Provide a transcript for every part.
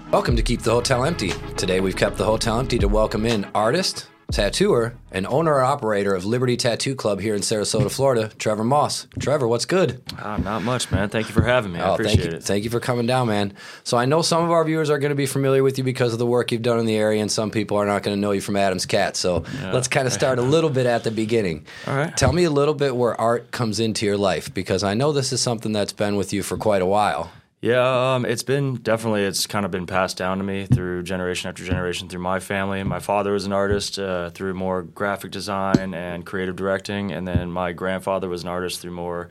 Welcome to Keep the Hotel Empty. Today we've kept the hotel empty to welcome in artist, tattooer, and owner-operator of Liberty Tattoo Club here in Sarasota, Florida, Trevor Moss. Trevor, what's good? Not much, man. Thank you for having me. I appreciate it. Thank you for coming down, man. So I know some of our viewers are going to be familiar with you because of the work you've done in the area, and some people are not going to know you from Adam's Cat. So let's kind of start a little bit at the beginning. All right. Tell me a little bit where art comes into your life, because I know this is something that's been with you for quite a while. Yeah, it's kind of been passed down to me through generation after generation through my family. My father was an artist through more graphic design and creative directing, and then my grandfather was an artist through more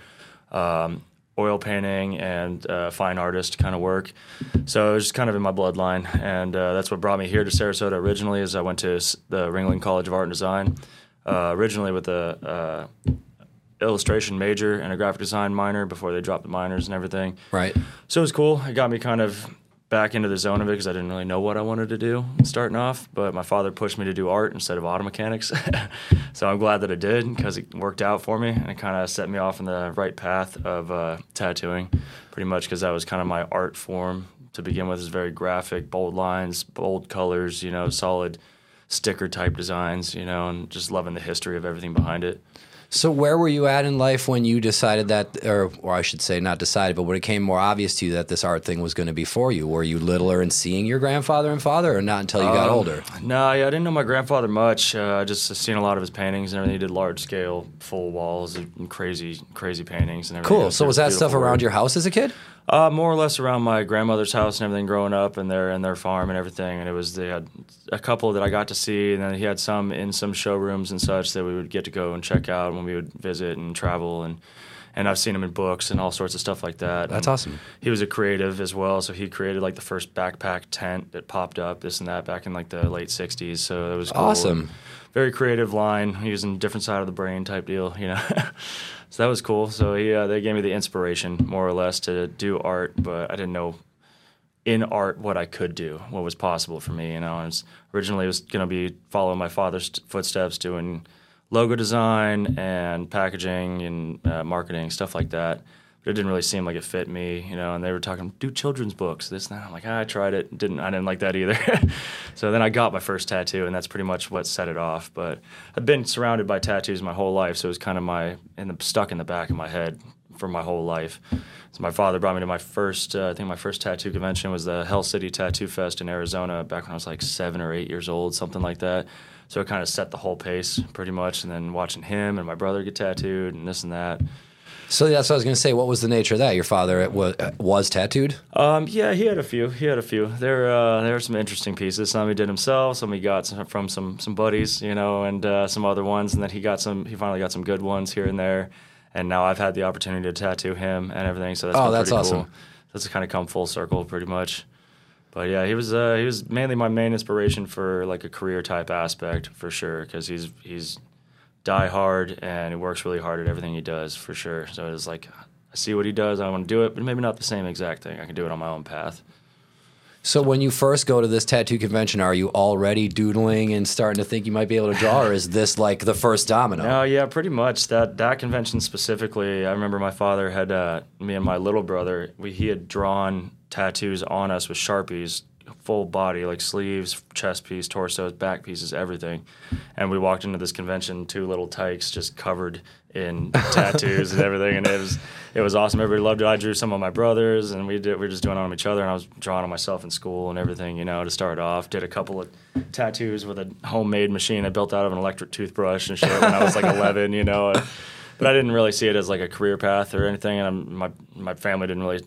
oil painting and fine artist kind of work. So it was just kind of in my bloodline, and that's what brought me here to Sarasota originally. Is I went to the Ringling College of Art and Design, originally with a illustration major and a graphic design minor before they dropped the minors and everything. Right. So it was cool. It got me kind of back into the zone of it because I didn't really know what I wanted to do starting off. But my father pushed me to do art instead of auto mechanics. So I'm glad that I did because it worked out for me, and it kind of set me off on the right path of tattooing pretty much, because that was kind of my art form to begin with. Is very graphic, bold lines, bold colors, solid sticker type designs, and just loving the history of everything behind it. So where were you at in life when you decided that, or I should say not decided, but when it became more obvious to you that this art thing was going to be for you? Were you littler and seeing your grandfather and father, or not until you got older? No, I didn't know my grandfather much. Just seen a lot of his paintings and everything. He did large-scale, full walls and crazy paintings and everything. Cool. So was that stuff around your house as a kid? More or less around my grandmother's house and everything growing up, and their farm and everything. And they had a couple that I got to see, and then he had some in some showrooms and such that we would get to go and check out when we would visit and travel. And I've seen him in books and all sorts of stuff like that. That's and awesome. He was a creative as well, so he created like the first backpack tent that popped up, this and that, back in like the late 60s. So that was cool. Awesome. Very creative line, using different side of the brain type deal, So that was cool. So they gave me the inspiration, more or less, to do art, but I didn't know in art what I could do, what was possible for me. Originally it was going to be following my father's footsteps, doing logo design and packaging and marketing, stuff like that. But it didn't really seem like it fit me, and they were talking, do children's books, this and that. I'm like, I tried it. I didn't like that either. So then I got my first tattoo, and that's pretty much what set it off. But I've been surrounded by tattoos my whole life, so it was kind of stuck in the back of my head for my whole life. So my father brought me to my first, I think my first tattoo convention was the Hell City Tattoo Fest in Arizona back when I was like 7 or 8 years old, something like that. So it kind of set the whole pace pretty much, and then watching him and my brother get tattooed and this and that. So that's what I was going to say. What was the nature of that? Your father was tattooed? Yeah, he had a few. There were some interesting pieces. Some he did himself. Some he got from some buddies, and some other ones. And then he finally got some good ones here and there. And now I've had the opportunity to tattoo him and everything. So that's pretty awesome. Cool. That's kind of come full circle, pretty much. But yeah, he was mainly my main inspiration for like a career type aspect for sure, because he's die hard, and he works really hard at everything he does, for sure. So it was like, I see what he does, I want to do it, but maybe not the same exact thing. I can do it on my own path. So when you first go to this tattoo convention, are you already doodling and starting to think you might be able to draw, or is this like the first domino? No, yeah, pretty much. That convention specifically, I remember my father had, me and my little brother, he had drawn tattoos on us with Sharpies, full body, like sleeves, chest piece, torsos, back pieces, everything. And we walked into this convention, 2 little tykes just covered in tattoos and everything, and it was awesome. Everybody loved it. I drew some on my brothers, and we were just doing it on each other, and I was drawing on myself in school and everything, to start off. Did a couple of tattoos with a homemade machine I built out of an electric toothbrush and shit when I was like 11, But I didn't really see it as like a career path or anything, and my family didn't really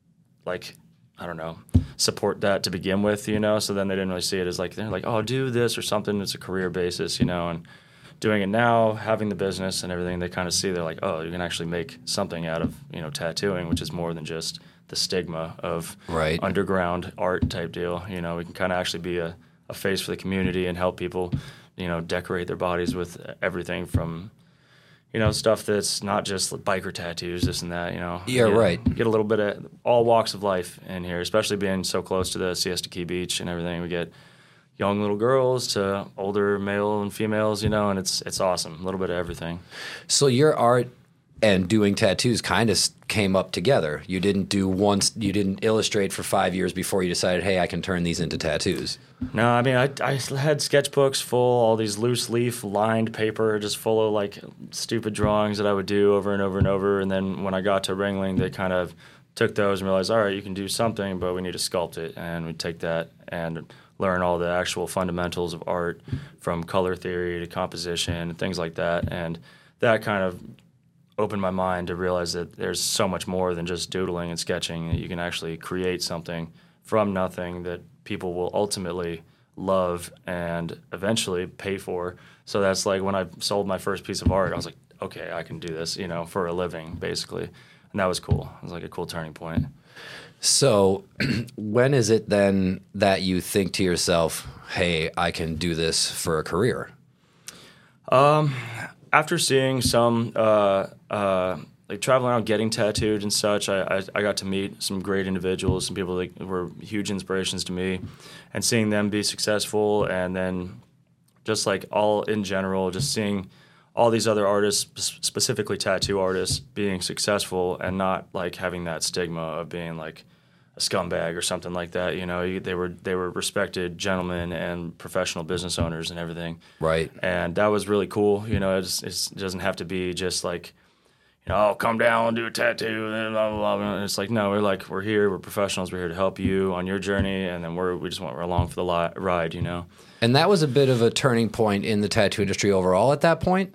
support that to begin with, so then they didn't really see it as they're like, oh, do this or something. It's a career basis, and doing it now, having the business and everything, they kind of see, they're like, oh, you can actually make something out of, tattooing, which is more than just the stigma of underground art type deal. We can kind of actually be a face for the community and help people, decorate their bodies with everything from, stuff that's not just biker tattoos, this and that, Yeah, right. Get a little bit of all walks of life in here, especially being so close to the Siesta Key Beach and everything. We get young little girls to older male and females, and it's awesome. A little bit of everything. So your art and doing tattoos kind of came up together. You didn't illustrate for 5 years before you decided, hey, I can turn these into tattoos. No, I mean, I had sketchbooks full, all these loose leaf lined paper, just full of like stupid drawings that I would do over and over and over. And then when I got to Ringling, they kind of took those and realized, all right, you can do something, but we need to sculpt it. And we take that and learn all the actual fundamentals of art, from color theory to composition and things like that. And that kind of opened my mind to realize that there's so much more than just doodling and sketching, that you can actually create something from nothing that people will ultimately love and eventually pay for. So that's like when I sold my first piece of art, I was like, okay, I can do this, for a living, basically. And that was cool. It was like a cool turning point. So when is it then that you think to yourself, hey, I can do this for a career? After seeing some like traveling around getting tattooed and such, I got to meet some great individuals, some people that were huge inspirations to me, and seeing them be successful, and then just like all in general, just seeing all these other artists, specifically tattoo artists, being successful and not like having that stigma of being like a scumbag or something like that. They were respected gentlemen and professional business owners and everything. Right. And that was really cool. It doesn't have to be just like, come down and do a tattoo and blah, blah, blah. And it's like, no, we're here, we're professionals, we're here to help you on your journey, and then we're along for the ride, And that was a bit of a turning point in the tattoo industry overall at that point?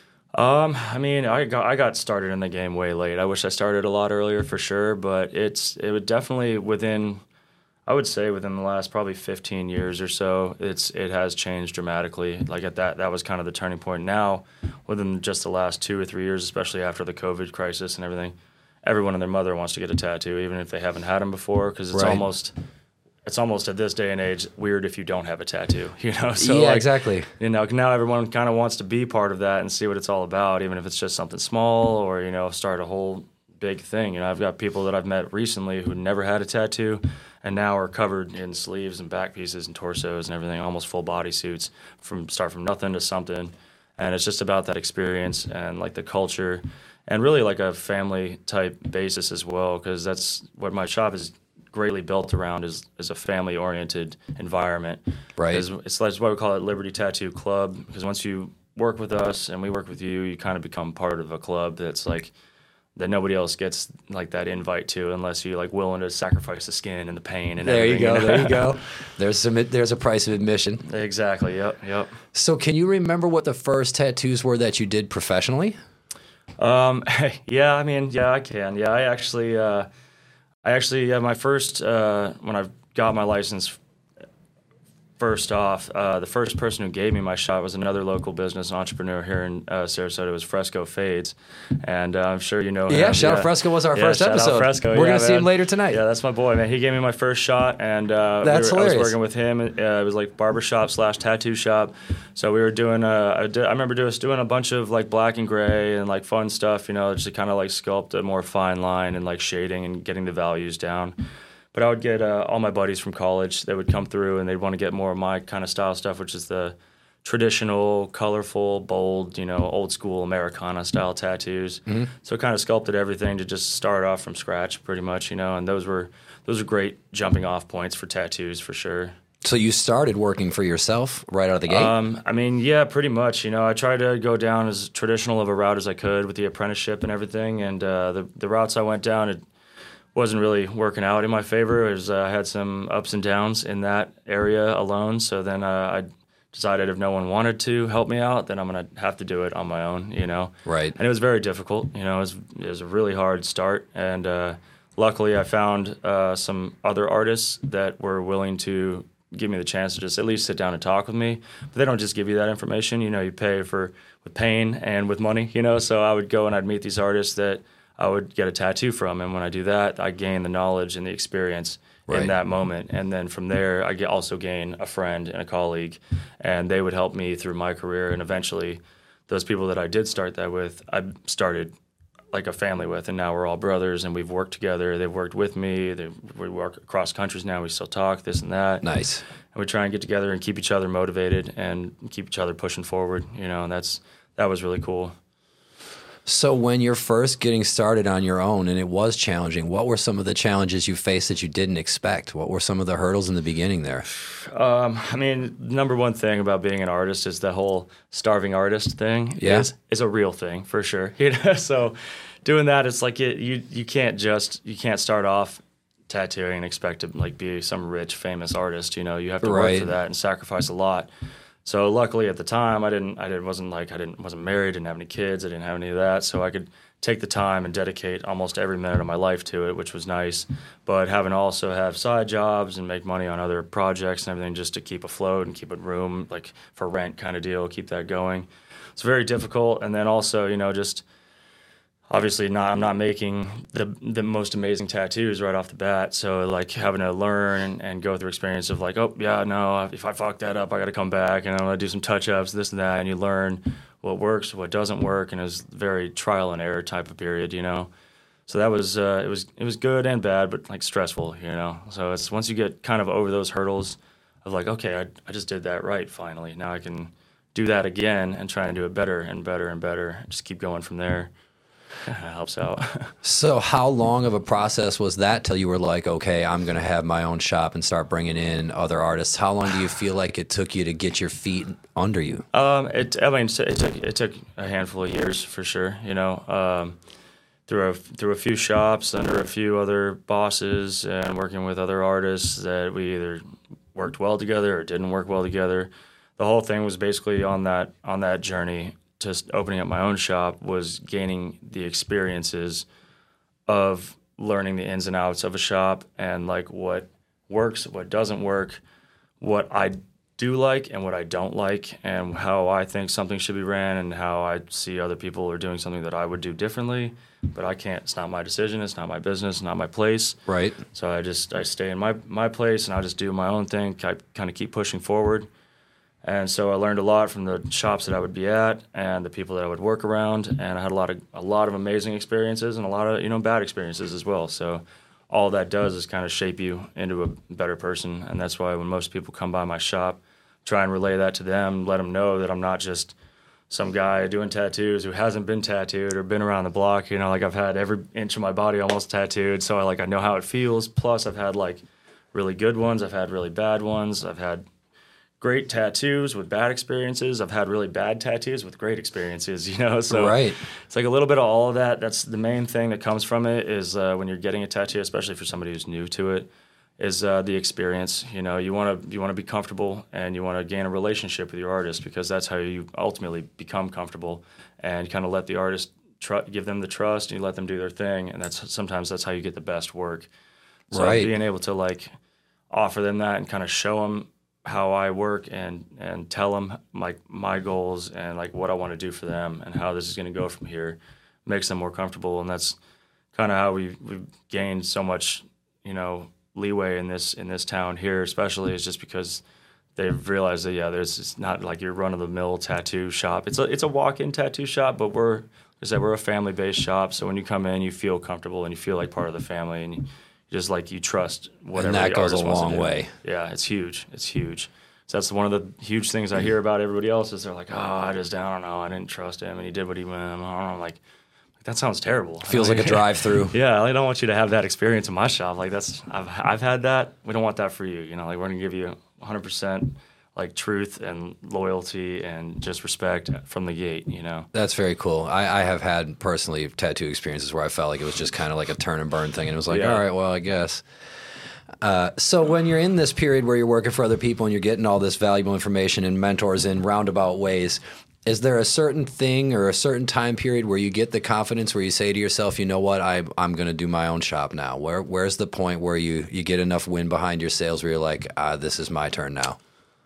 I mean, I got started in the game way late. I wish I started a lot earlier for sure, but it would definitely within the last probably 15 years or so, it has changed dramatically. Like that was kind of the turning point. Now, within just the last 2 or 3 years, especially after the COVID crisis and everything, everyone and their mother wants to get a tattoo, even if they haven't had them before, because it's almost at this day and age weird if you don't have a tattoo, So yeah, exactly. Now everyone kind of wants to be part of that and see what it's all about, even if it's just something small or, start a whole big thing. I've got people that I've met recently who never had a tattoo and now are covered in sleeves and back pieces and torsos and everything, almost full body suits, start from nothing to something. And it's just about that experience and like the culture and really like a family type basis as well, because that's what my shop is greatly built around, is a family-oriented environment. Right. It's why we call it Liberty Tattoo Club, because once you work with us and we work with you, you kind of become part of a club that's like that nobody else gets like that invite to, unless you're like willing to sacrifice the skin and the pain and everything. There you go. There's a price of admission. Exactly. Yep. So can you remember what the first tattoos were that you did professionally? Yeah, I can. Yeah, I actually my first when I got my license. First off, the first person who gave me my shot was another local business entrepreneur here in Sarasota. It was Fresco Fades, and I'm sure you know him. Yeah, shout out Fresco was our first episode. Fresco. We're going to see him later tonight. Yeah, that's my boy, man. He gave me my first shot, and I was working with him. It was like barbershop / tattoo shop. So we were doing, I remember just doing a bunch of like black and gray and like fun stuff, just to kind of like sculpt a more fine line and like shading and getting the values down. But I would get all my buddies from college that would come through, and they'd want to get more of my kind of style stuff, which is the traditional, colorful, bold, old school Americana style tattoos. Mm-hmm. So kind of sculpted everything to just start off from scratch, pretty much, and those were great jumping off points for tattoos for sure. So you started working for yourself right out of the gate? Yeah, pretty much. I tried to go down as traditional of a route as I could with the apprenticeship and everything, and the routes I went down, it wasn't really working out in my favor. I had some ups and downs in that area alone. So then I decided if no one wanted to help me out, then I'm going to have to do it on my own, Right. And it was very difficult. It was a really hard start. And luckily I found some other artists that were willing to give me the chance to just at least sit down and talk with me. But they don't just give you that information. You pay with pain and with money, So I would go and I'd meet these artists that I would get a tattoo from, and when I do that, I gain the knowledge and the experience in that moment. And then from there, I also gain a friend and a colleague, and they would help me through my career. And eventually, those people that I did start that with, I started like a family with, and now we're all brothers, and we've worked together. They've worked with me. We work across countries now. We still talk, this and that. Nice. And we try and get together and keep each other motivated and keep each other pushing forward, and that was really cool. So when you're first getting started on your own and it was challenging, what were some of the challenges you faced that you didn't expect? What were some of the hurdles in the beginning there? I mean, number one thing about being an artist is the whole starving artist thing is a real thing for sure. So doing that, it's like you can't start off tattooing and expect to like be some rich famous artist. You have to work for that and sacrifice a lot. So luckily at the time, I wasn't married, didn't have any kids, I didn't have any of that, so I could take the time and dedicate almost every minute of my life to it, which was nice. But having to also have side jobs and make money on other projects and everything just to keep afloat and keep it room, like for rent kind of deal, keep that going. It's very difficult. And then also, just obviously I'm not making the most amazing tattoos right off the bat. So like having to learn and go through experience of like, oh yeah, no, if I fuck that up, I got to come back and I'm going to do some touch-ups, this and that. And you learn what works, what doesn't work. And it was very trial and error type of period, So that was, it was good and bad, but like stressful, So it's once you get kind of over those hurdles of like, okay, I just did that right finally. Now I can do that again and try and do it better and better and better. Just keep going from there. It helps out. So how long of a process was that till you were like, okay, I'm going to have my own shop and start bringing in other artists? How long do you feel like it took you to get your feet under you? It took a handful of years for sure, through a few shops, under a few other bosses, and working with other artists that we either worked well together or didn't work well together. The whole thing was basically on that journey. Just opening up my own shop was gaining the experiences of learning the ins and outs of a shop and like what works, what doesn't work, what I do like and what I don't like, and how I think something should be ran and how I see other people are doing something that I would do differently, but I can't. It's not my decision. It's not my business. Not my place. Right. So I stay in my place and I just do my own thing. I kind of keep pushing forward. And so I learned a lot from the shops that I would be at and the people that I would work around, and I had a lot of amazing experiences and a lot of bad experiences as well. So all that does is kind of shape you into a better person, and that's why when most people come by my shop, try and relay that to them, let them know that I'm not just some guy doing tattoos who hasn't been tattooed or been around the block. Like I've had every inch of my body almost tattooed, so I know how it feels. Plus I've had like really good ones, I've had really bad ones, I've had great tattoos with bad experiences. I've had really bad tattoos with great experiences, So right. It's like a little bit of all of that. That's the main thing that comes from it is when you're getting a tattoo, especially for somebody who's new to it, is the experience. You want to be comfortable and you want to gain a relationship with your artist because that's how you ultimately become comfortable and kind of let the artist give them the trust and you let them do their thing. And sometimes that's how you get the best work. So right. Being able to like offer them that and kind of show them how I work and tell them like my goals and like what I want to do for them and how this is going to go from here makes them more comfortable. And that's kind of how we've gained so much, leeway in this town here, especially is just because they've realized that, it's not like your run of the mill tattoo shop. It's a walk-in tattoo shop, but we're a family-based shop. So when you come in, you feel comfortable and you feel like part of the family and just like you trust whatever and that the goes artist a wants long to do. way. Yeah, it's huge. So that's one of the huge things I hear about everybody else is they're like, I don't know, I didn't trust him and he did what he went. I don't know, like that sounds terrible. Feels like a drive-through. Yeah, I don't want you to have that experience in my shop. Like I've had that. We don't want that for you. Like we're gonna give you 100% like truth and loyalty and just respect from the gate, That's very cool. I have had personally tattoo experiences where I felt like it was just kind of like a turn and burn thing. And it was like, all right, well, I guess. So when you're in this period where you're working for other people and you're getting all this valuable information and mentors in roundabout ways, is there a certain thing or a certain time period where you get the confidence where you say to yourself, you know what, I'm going to do my own shop now? Where's the point where you get enough wind behind your sails where you're like, this is my turn now?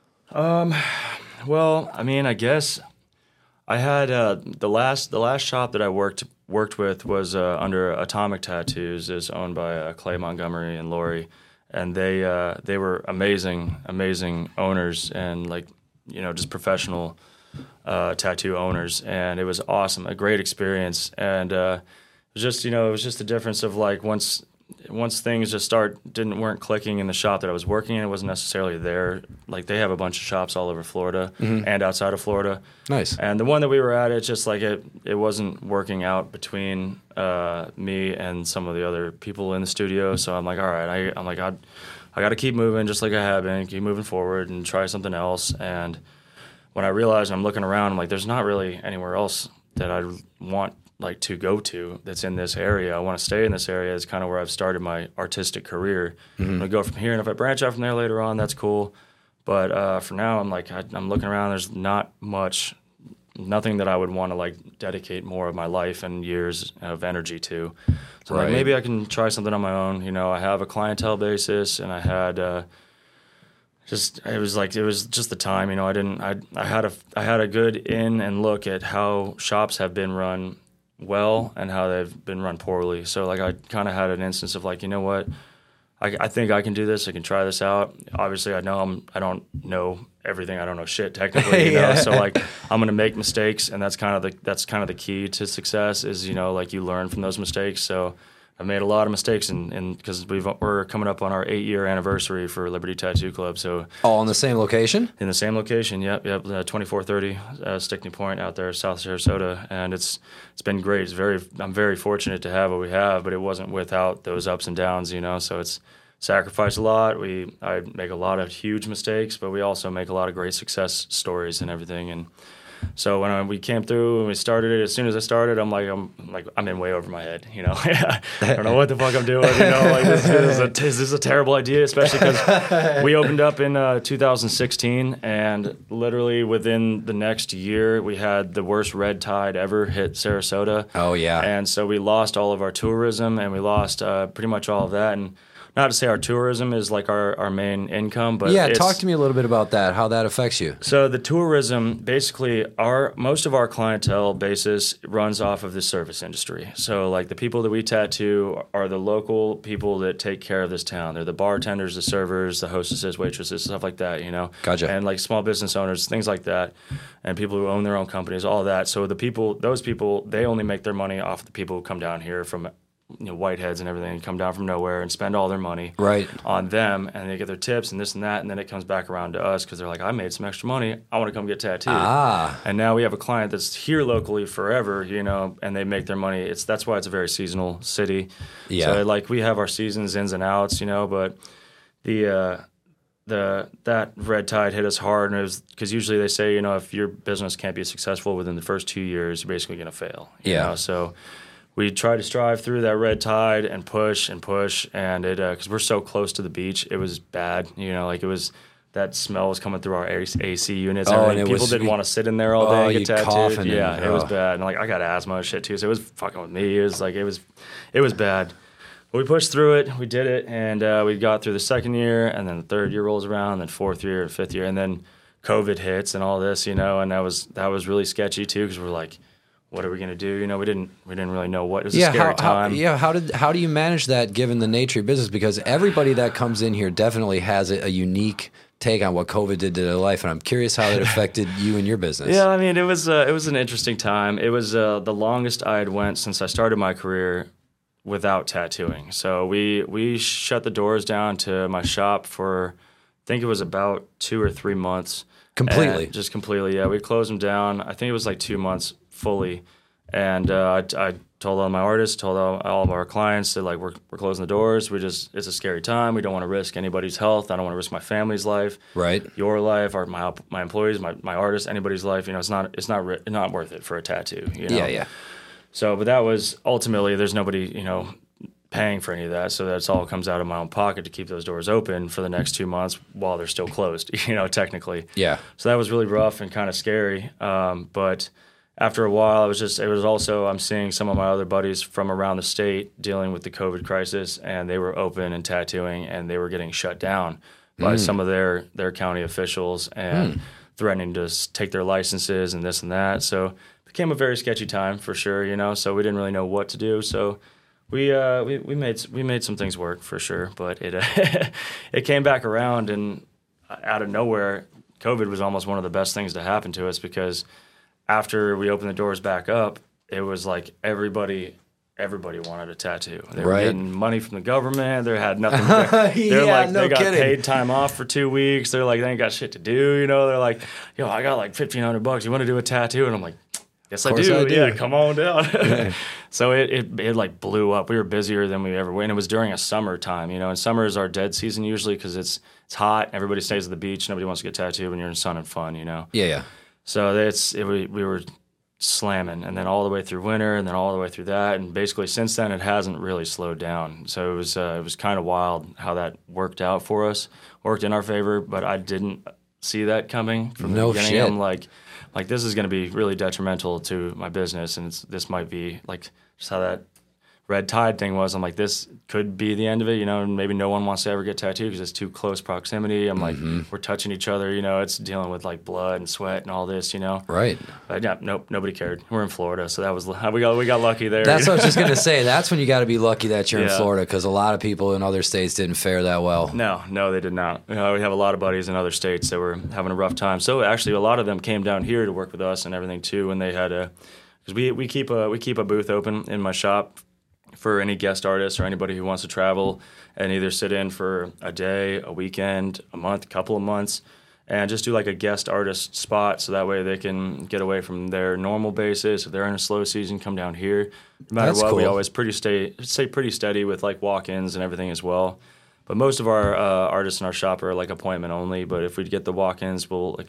Well, I mean, I guess I had the last shop that I worked with was under Atomic Tattoos. It's owned by Clay Montgomery and Lori, and they were amazing owners and like just professional tattoo owners, and it was awesome, a great experience, and it was just the difference of like once once things just weren't clicking in the shop that I was working in, it wasn't necessarily there. Like they have a bunch of shops all over Florida and outside of Florida. Nice. And the one that we were at, it's just like it wasn't working out between me and some of the other people in the studio. So I'm like, all right, I got to keep moving just like I have been, keep moving forward and try something else. And when I realized, I'm looking around, I'm like, there's not really anywhere else that I want like to go to that's in this area. I want to stay in this area. It's kind of where I've started my artistic career. I'm going to go from here, and if I branch out from there later on, that's cool. But for now, I'm like, I'm looking around. There's not much, nothing that I would want to like dedicate more of my life and years of energy to. So like, maybe I can try something on my own. You know, I have a clientele basis, and I had it was just the time. You know, I had a good in and look at how shops have been run well and how they've been run poorly. So like I kind of had an instance of like, you know what, I think I can do this. I can try this out. Obviously, I don't know everything. I don't know shit technically, you know. So like I'm gonna make mistakes, and that's kind of the key to success is, you know, like you learn from those mistakes. So I've made a lot of mistakes, and because we're coming up on our 8-year anniversary for Liberty Tattoo Club. So all in the same location? In the same location, yep. 2430 Stickney Point out there, South Sarasota, and it's been great. I'm very fortunate to have what we have, but it wasn't without those ups and downs, you know. So it's sacrificed a lot. I make a lot of huge mistakes, but we also make a lot of great success stories and everything. And so when we came through and we started it, as soon as I started, I'm in way over my head, you know. I don't know what the fuck I'm doing, you know. Like this is a terrible idea, especially because we opened up in 2016, and literally within the next year, we had the worst red tide ever hit Sarasota. Oh yeah. And so we lost all of our tourism, and we lost pretty much all of that. And not to say our tourism is like our main income, but yeah, talk to me a little bit about that, how that affects you. So the tourism, basically, most of our clientele basis runs off of the service industry. So like the people that we tattoo are the local people that take care of this town. They're the bartenders, the servers, the hostesses, waitresses, stuff like that, you know. Gotcha. And like small business owners, things like that, and people who own their own companies, all that. So those people, they only make their money off the people who come down here from, you know, whiteheads and everything, come down from nowhere and spend all their money on them, and they get their tips and this and that, and then it comes back around to us because they're like, I made some extra money, I want to come get tattooed. And now we have a client that's here locally forever, you know, and they make their money. That's why it's a very seasonal city. Yeah. So like we have our seasons ins and outs, you know, but that red tide hit us hard, and it was because usually they say, you know, if your business can't be successful within the first 2 years, you're basically going to fail. You know? So we try to strive through that red tide and push, and it because we're so close to the beach, it was bad. You know, like it was that smell was coming through our AC units. And people didn't want to sit in there all day and get tattooed. Yeah, it was bad. And like I got asthma and shit too, so it was fucking with me. It was like it was bad. But we pushed through it. We did it, and we got through the second year, and then the third year rolls around, and then fourth year, and fifth year, and then COVID hits and all this, you know, and that was really sketchy too because we're like, what are we going to do? You know, we didn't really know what. It was a scary time. How do you manage that given the nature of business? Because everybody that comes in here definitely has a unique take on what COVID did to their life, and I'm curious how it affected you and your business. Yeah, I mean, it was an interesting time. It was the longest I had went since I started my career without tattooing. So we shut the doors down to my shop for, I think it was about 2 or 3 months. Completely? Just completely, yeah. We closed them down. I think it was like 2 months fully. And I told all my artists, told all of our clients that like we're closing the doors. It's a scary time. We don't want to risk anybody's health. I don't want to risk my family's life, your life, or my employees, my artists, anybody's life. You know, it's not worth it for a tattoo. You know? Yeah. So, but that was ultimately there's nobody, you know, paying for any of that. So that's all comes out of my own pocket to keep those doors open for the next 2 months while they're still closed. You know, technically. Yeah. So that was really rough and kind of scary. But after a while, it was also, I'm seeing some of my other buddies from around the state dealing with the COVID crisis, and they were open and tattooing, and they were getting shut down by some of their county officials and threatening to take their licenses and this and that. So it became a very sketchy time for sure, you know, so we didn't really know what to do. So we made some things work for sure, but it it came back around, and out of nowhere, COVID was almost one of the best things to happen to us because after we opened the doors back up, it was like everybody everybody wanted a tattoo. They were Right. getting money from the government. They had nothing. They're Yeah, like, no they got kidding. paid time off for 2 weeks. They're like, they ain't got shit to do. You know, they're like, yo, I got like $1,500. You want to do a tattoo? And I'm like, yes, I course do. I do. Yeah, come on down. So it like blew up. We were busier than we ever were. And it was during a summertime, you know, and summer is our dead season usually because it's hot. Everybody stays at the beach. Nobody wants to get tattooed when you're in sun and fun, you know. Yeah. So we were slamming, and then all the way through winter, and then all the way through that, and basically since then it hasn't really slowed down. So it was kind of wild how that worked out for us, worked in our favor, but I didn't see that coming from the No beginning. shit. I'm like this is going to be really detrimental to my business, and this might be like just how that red tide thing was. I'm like, this could be the end of it, you know, and maybe no one wants to ever get tattooed because it's too close proximity. I'm like, we're touching each other, you know, it's dealing with like blood and sweat and all this, you know. Right. But yeah, nope, nobody cared. We're in Florida, so that was we got lucky there. That's you what I know? was just going to say. That's when you got to be lucky that you're in Yeah. Florida because a lot of people in other states didn't fare that well. No, they did not. You know, we have a lot of buddies in other states that were having a rough time. So actually, a lot of them came down here to work with us and everything too. And they had because we keep a booth open in my shop for any guest artists or anybody who wants to travel and either sit in for a day, a weekend, a month, couple of months, and just do like a guest artist spot so that way they can get away from their normal basis. If they're in a slow season, come down here. No matter That's what, we cool. always stay pretty steady with like walk-ins and everything as well. But most of our artists in our shop are like appointment only. But if we get the walk-ins, we'll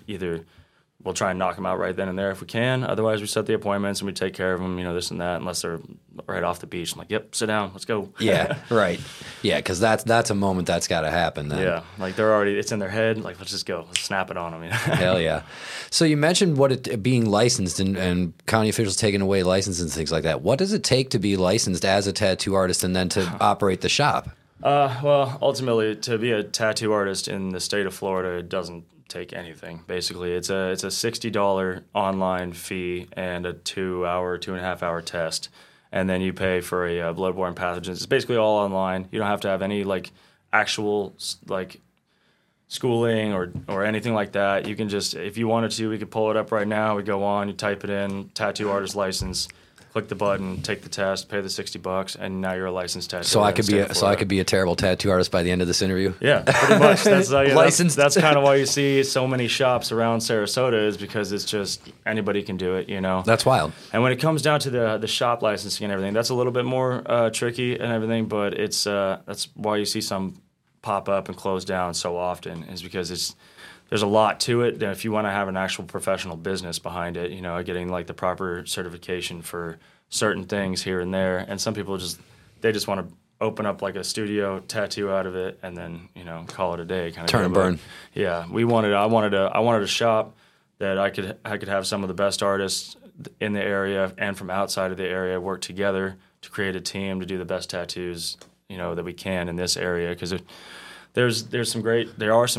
try and knock them out right then and there if we can. Otherwise, we set the appointments and we take care of them, you know, this and that, unless they're right off the beach. I'm like, yep, sit down, let's go. Yeah, right. Yeah, because that's a moment that's got to happen then. Yeah, like it's in their head. Like, let's just go, let's snap it on them. You know? Hell yeah. So you mentioned being licensed and county officials taking away licenses and things like that. What does it take to be licensed as a tattoo artist and then to operate the shop? Well, ultimately, to be a tattoo artist in the state of Florida, it doesn't take anything. Basically, it's a $60 online fee and a 2.5 hour test, and then you pay for a bloodborne pathogens. It's basically all online. You don't have to have any like actual like schooling or anything like that. You can just, if you wanted to, we could pull it up right now. We go on, you type it in, tattoo artist license. Click the button, take the test, pay the $60, and now you're a licensed tattoo. So I could be a terrible tattoo artist by the end of this interview. Yeah, pretty much. That's Licensed. That's kind of why you see so many shops around Sarasota is because it's just anybody can do it, you know. That's wild. And when it comes down to the shop licensing and everything, that's a little bit more tricky and everything. But it's that's why you see some pop up and close down so often is because there's a lot to it. If you want to have an actual professional business behind it, you know, getting like the proper certification for certain things here and there. And some people just want to open up like a studio, tattoo out of it, and then, you know, call it a day. Kind of Turn and burn. Yeah, I wanted a shop that I could have some of the best artists in the area and from outside of the area work together to create a team to do the best tattoos, you know, that we can in this area because there are some great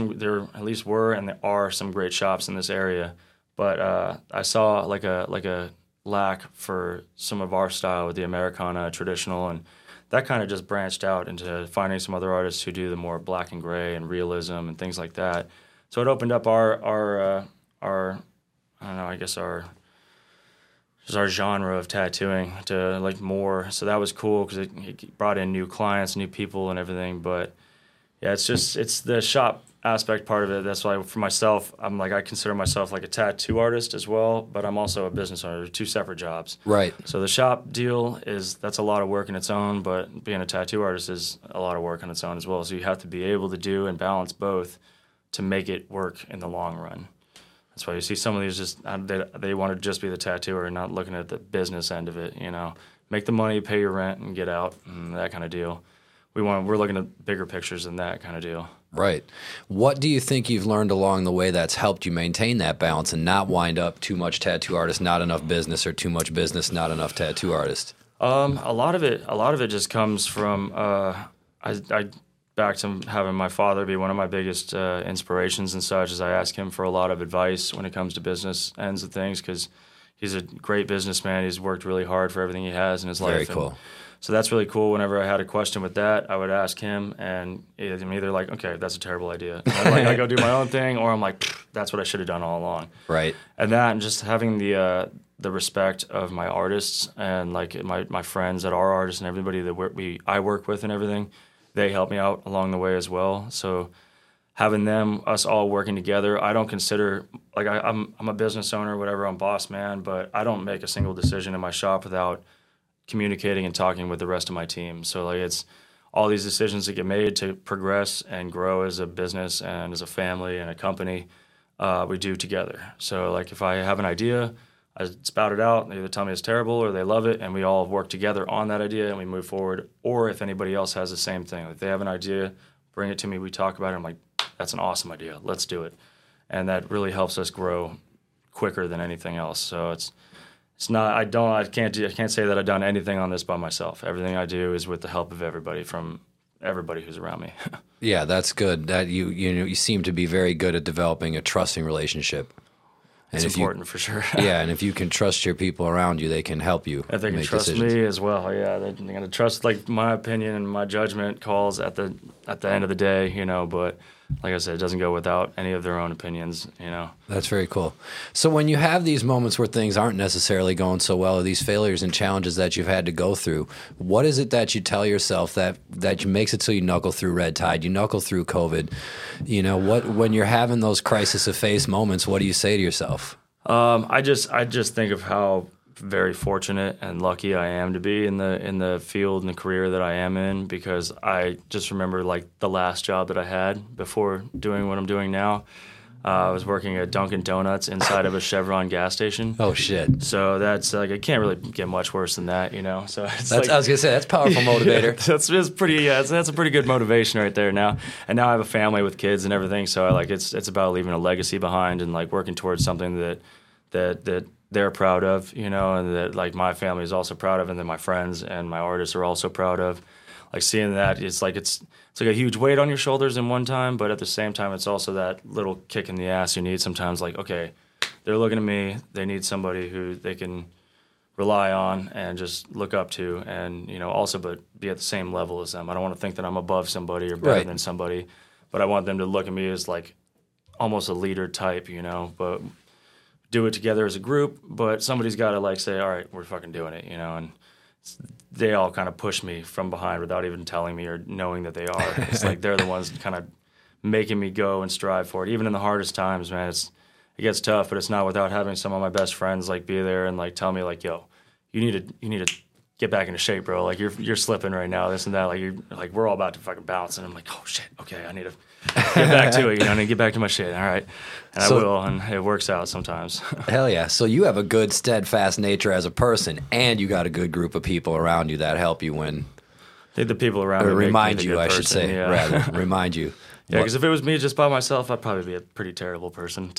shops in this area, but I saw like a lack for some of our style with the Americana traditional, and that kind of just branched out into finding some other artists who do the more black and gray and realism and things like that. So it opened up our I don't know, I guess our genre of tattooing to like more. So that was cool because it brought in new clients, new people, and everything, but. Yeah, it's the shop aspect part of it. That's why for myself, I consider myself like a tattoo artist as well, but I'm also a business owner. Two separate jobs. Right. So the shop deal that's a lot of work in its own, but being a tattoo artist is a lot of work on its own as well. So you have to be able to do and balance both to make it work in the long run. That's why you see some of these just they want to just be the tattooer and not looking at the business end of it. You know, make the money, pay your rent, and get out, and that kind of deal. We're looking at bigger pictures than that kind of deal. Right. What do you think you've learned along the way that's helped you maintain that balance and not wind up too much tattoo artist, not enough business, or too much business, not enough tattoo artist? A lot of it just comes from I back to having my father be one of my biggest inspirations and such. As I ask him for a lot of advice when it comes to business ends of things because he's a great businessman. He's worked really hard for everything he has in his life. Very cool. So that's really cool. Whenever I had a question with that, I would ask him, and I'm either like, okay, that's a terrible idea. I go do my own thing, or I'm like, that's what I should have done all along. Right. And just having the the respect of my artists and like my friends that are artists and everybody that I work with and everything. They help me out along the way as well. So having us all working together, I don't consider, like I'm a business owner, whatever, I'm boss man, but I don't make a single decision in my shop without communicating and talking with the rest of my team. So like it's all these decisions that get made to progress and grow as a business and as a family and a company, we do together. So like if I have an idea, I spout it out, they either tell me it's terrible or they love it, and we all work together on that idea and we move forward. Or if anybody else has the same thing, like they have an idea, bring it to me, we talk about it, I'm like, that's an awesome idea, let's do it. And that really helps us grow quicker than anything else. So it's not, I can't say that I've done anything on this by myself. Everything I do is with the help of everybody, from everybody who's around me. Yeah, that's good. That you seem to be very good at developing a trusting relationship. And it's important for sure. Yeah, and if you can trust your people around you, they can help you. If they can make trust decisions. me as well, yeah, they're going to trust like my opinion and my judgment calls at the end of the day, you know. But like I said, it doesn't go without any of their own opinions, you know. That's very cool. So when you have these moments where things aren't necessarily going so well, or these failures and challenges that you've had to go through, what is it that you tell yourself that makes it so you knuckle through Red Tide, you knuckle through COVID? You know, when you're having those crisis of faith moments, what do you say to yourself? I just think of how very fortunate and lucky I am to be in the field and the career that I am in, because I just remember like the last job that I had before doing what I'm doing now. I was working at Dunkin' Donuts inside of a Chevron gas station. Oh shit! So that's like, it can't really get much worse than that, you know. So it's I was gonna say that's a powerful motivator. That's pretty. That's a pretty good motivation right there now. And now I have a family with kids and everything. So I like it's about leaving a legacy behind and like working towards something that they're proud of, you know, and that like my family is also proud of, and that my friends and my artists are also proud of. Like seeing that, it's like a huge weight on your shoulders in one time, but at the same time, it's also that little kick in the ass you need sometimes. Like, okay, they're looking at me. They need somebody who they can rely on and just look up to, and you know, also but be at the same level as them. I don't want to think that I'm above somebody or better than somebody, but I want them to look at me as like almost a leader type, you know, but do it together as a group. But somebody's got to like say, all right, we're fucking doing it, you know, and they all kind of push me from behind without even telling me or knowing that they are. It's like they're the ones kind of making me go and strive for it. Even in the hardest times, man, it gets tough, but it's not without having some of my best friends like be there and like tell me like, yo, you need to get back into shape, bro. Like you're slipping right now, this and that. Like you're like, we're all about to fucking bounce, and I'm like, oh shit, okay, I need to get back to it. You know, I need to get back to my shit. All right, and I will, and it works out sometimes. Hell yeah! So you have a good, steadfast nature as a person, and you got a good group of people around you that help you when. I think the people around me remind you, I should say, yeah. rather remind you. Yeah, because if it was me just by myself, I'd probably be a pretty terrible person.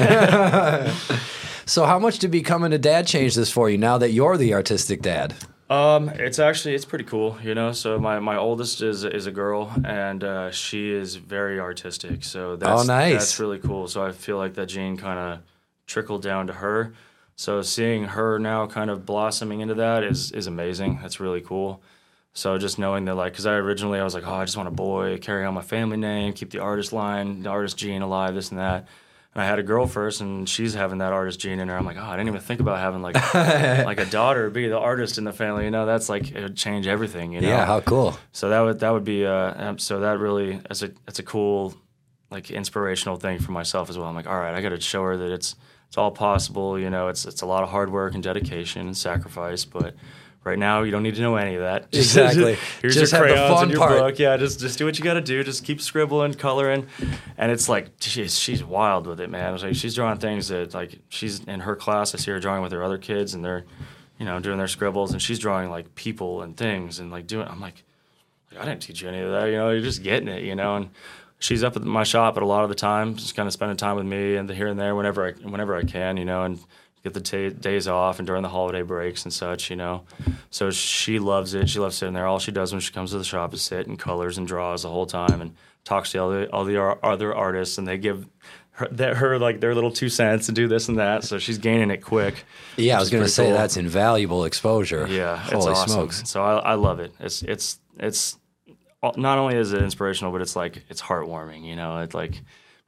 So how much did becoming a dad change this for you now that you're the artistic dad? It's pretty cool, you know. So my oldest is a girl, and she is very artistic. So that's really cool. So I feel like that gene kind of trickled down to her. So seeing her now kind of blossoming into that is amazing. That's really cool. So just knowing that, like, because I was like, oh, I just want a boy, carry on my family name, keep the artist line, the artist gene alive, this and that. And I had a girl first, and she's having that artist gene in her. I'm like, oh, I didn't even think about having like like a daughter be the artist in the family. You know, that's like, it would change everything. You know? Yeah, how cool. So that would be so that really it's a cool like inspirational thing for myself as well. I'm like, all right, I got to show her that it's all possible. You know, it's a lot of hard work and dedication and sacrifice, but. Right now, you don't need to know any of that. Exactly. Here's just your crayons and your part. book. Yeah, just do what you got to do. Just keep scribbling, coloring, and it's like she's wild with it, man. It's like she's drawing things that like she's in her class. I see her drawing with her other kids, and they're, you know, doing their scribbles, and she's drawing like people and things, and like doing. I'm like I didn't teach you any of that. You know, you're just getting it. You know, and she's up at my shop at a lot of the time, just kind of spending time with me and here and there whenever I can. You know, and. Get the days off and during the holiday breaks and such, you know. So she loves it. She loves sitting there. All she does when she comes to the shop is sit and colors and draws the whole time and talks to all the other artists, and they give her like their little 2 cents and do this and that. So she's gaining it quick. Yeah, I was going to say cool. That's invaluable exposure. Yeah, holy awesome. Smokes! So I love it. It's not only is it inspirational, but it's like it's heartwarming. You know, it's like.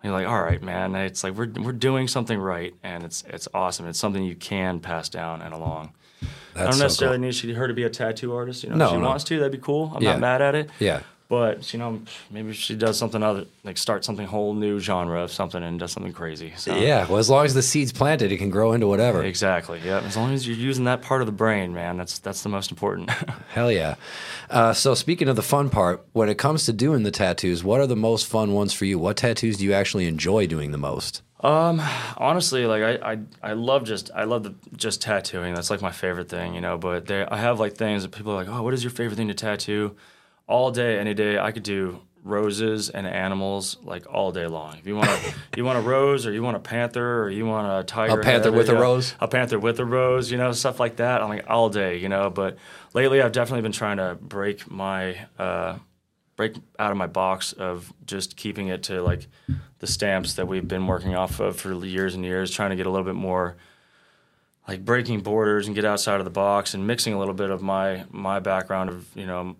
you're like, all right, man, it's like we're doing something right, and it's awesome. It's something you can pass down and along. I don't necessarily need her to be a tattoo artist. If she wants to, that'd be cool. I'm not mad at it. Yeah. But, maybe she does something other, like start something whole new genre of something and does something crazy. So. Yeah, well, as long as the seed's planted, it can grow into whatever. Exactly, yeah. As long as you're using that part of the brain, man, that's the most important. Hell yeah. So speaking of the fun part, when it comes to doing the tattoos, what are the most fun ones for you? What tattoos do you actually enjoy doing the most? Honestly, like I love just tattooing. That's like my favorite thing, but I have like things that people are like, oh, what is your favorite thing to tattoo? All day, any day, I could do roses and animals like all day long. If you want a rose, or you want a panther, or you want a tiger, a panther with a rose, a panther with a rose, stuff like that. I'm like all day, But lately, I've definitely been trying to break out of my box of just keeping it to like the stamps that we've been working off of for years and years, trying to get a little bit more like breaking borders and get outside of the box and mixing a little bit of my background of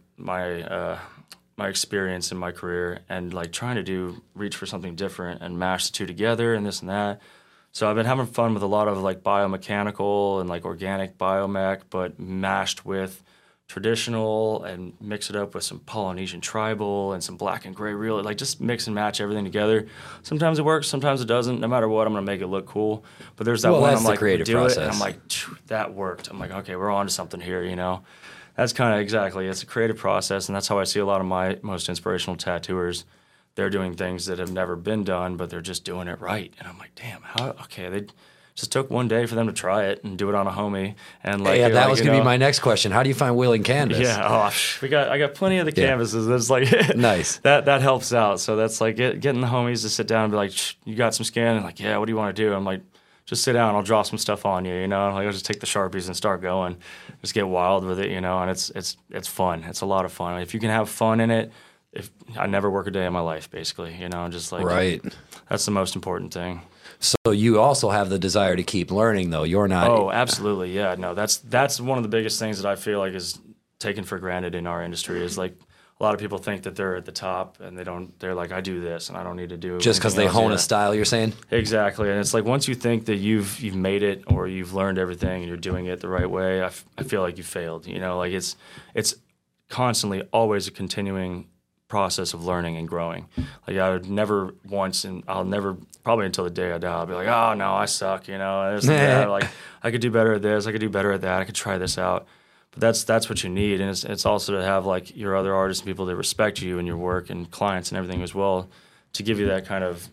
my experience in my career, and like trying to reach for something different and mash the two together and this and that. So I've been having fun with a lot of like biomechanical and like organic biomech, but mashed with traditional, and mix it up with some Polynesian tribal and some black and gray real, like just mix and match everything together. Sometimes it works, sometimes it doesn't. No matter what, I'm gonna make it look cool. But there's that one I'm like, creative do process. it, and I'm like, that worked. I'm like, okay, we're on to something here, That's kind of exactly. It's a creative process, and that's how I see a lot of my most inspirational tattooers. They're doing things that have never been done, but they're just doing it right. And I'm like, damn, how? Okay, they just took one day for them to try it and do it on a homie. And like, that was gonna be my next question. How do you find willing canvas? Yeah, I got plenty of the canvases. That's like nice. That helps out. So that's like getting the homies to sit down and be like, you got some scan? And like, yeah, what do you want to do? I'm like, just sit down. I'll draw some stuff on you. Like I'll just take the Sharpies and start going. Just get wild with it. And it's fun. It's a lot of fun. If you can have fun in it, I never work a day in my life, basically. Just like right. That's the most important thing. So you also have the desire to keep learning, though. You're not. Oh, absolutely. Yeah. No, that's one of the biggest things that I feel like is taken for granted in our industry. Is like a lot of people think that they're at the top, and they're like, I do this and I don't need to do just because they hone a style, you're saying? Exactly. And it's like once you think that you've made it, or you've learned everything and you're doing it the right way, I feel like you failed. Like it's constantly always a continuing process of learning and growing. Like I would never once, and I'll never, probably until the day I die, I'll be like, oh no, I suck, like I could do better at this, I could do better at that, I could try this out. But that's what you need, and it's also to have like your other artists and people that respect you and your work, and clients and everything as well, to give you that kind of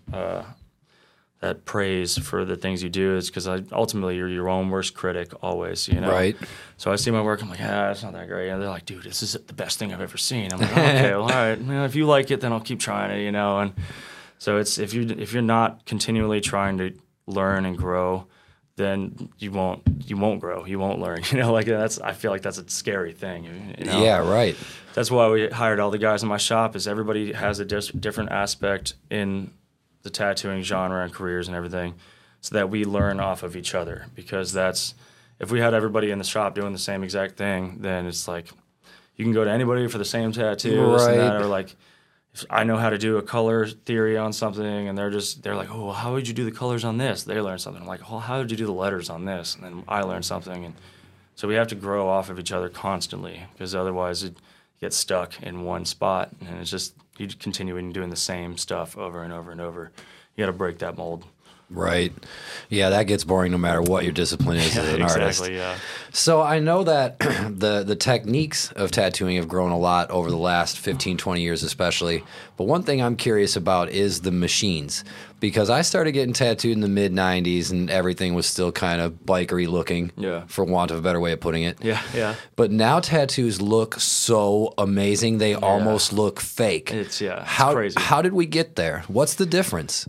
that praise for the things you do. Is because ultimately you're your own worst critic always, Right. So I see my work, I'm like, it's not that great, and they're like, dude, this is the best thing I've ever seen. I'm like, okay, well, all right, if you like it, then I'll keep trying it, and so it's if you're not continually trying to learn and grow, then you won't grow. You won't learn. I feel like that's a scary thing. Yeah, right. That's why we hired all the guys in my shop. Is everybody has a different aspect in the tattooing genre and careers and everything, so that we learn off of each other. Because if we had everybody in the shop doing the same exact thing, then it's like you can go to anybody for the same tattoo, right. This and that, or like. If I know how to do a color theory on something, and they're like, oh, well, how would you do the colors on this? They learn something. I'm like, well, how did you do the letters on this? And then I learn something. And so we have to grow off of each other constantly, because otherwise it gets stuck in one spot. And it's just, you continue doing the same stuff over and over and over. You got to break that mold. Right. Yeah, that gets boring no matter what your discipline is as an artist. Exactly, yeah. So I know that the techniques of tattooing have grown a lot over the last 15, 20 years especially. But one thing I'm curious about is the machines. Because I started getting tattooed in the mid-'90s, and everything was still kind of bikery looking, for want of a better way of putting it. Yeah, yeah. But now tattoos look so amazing, they almost look fake. It's crazy. How did we get there? What's the difference?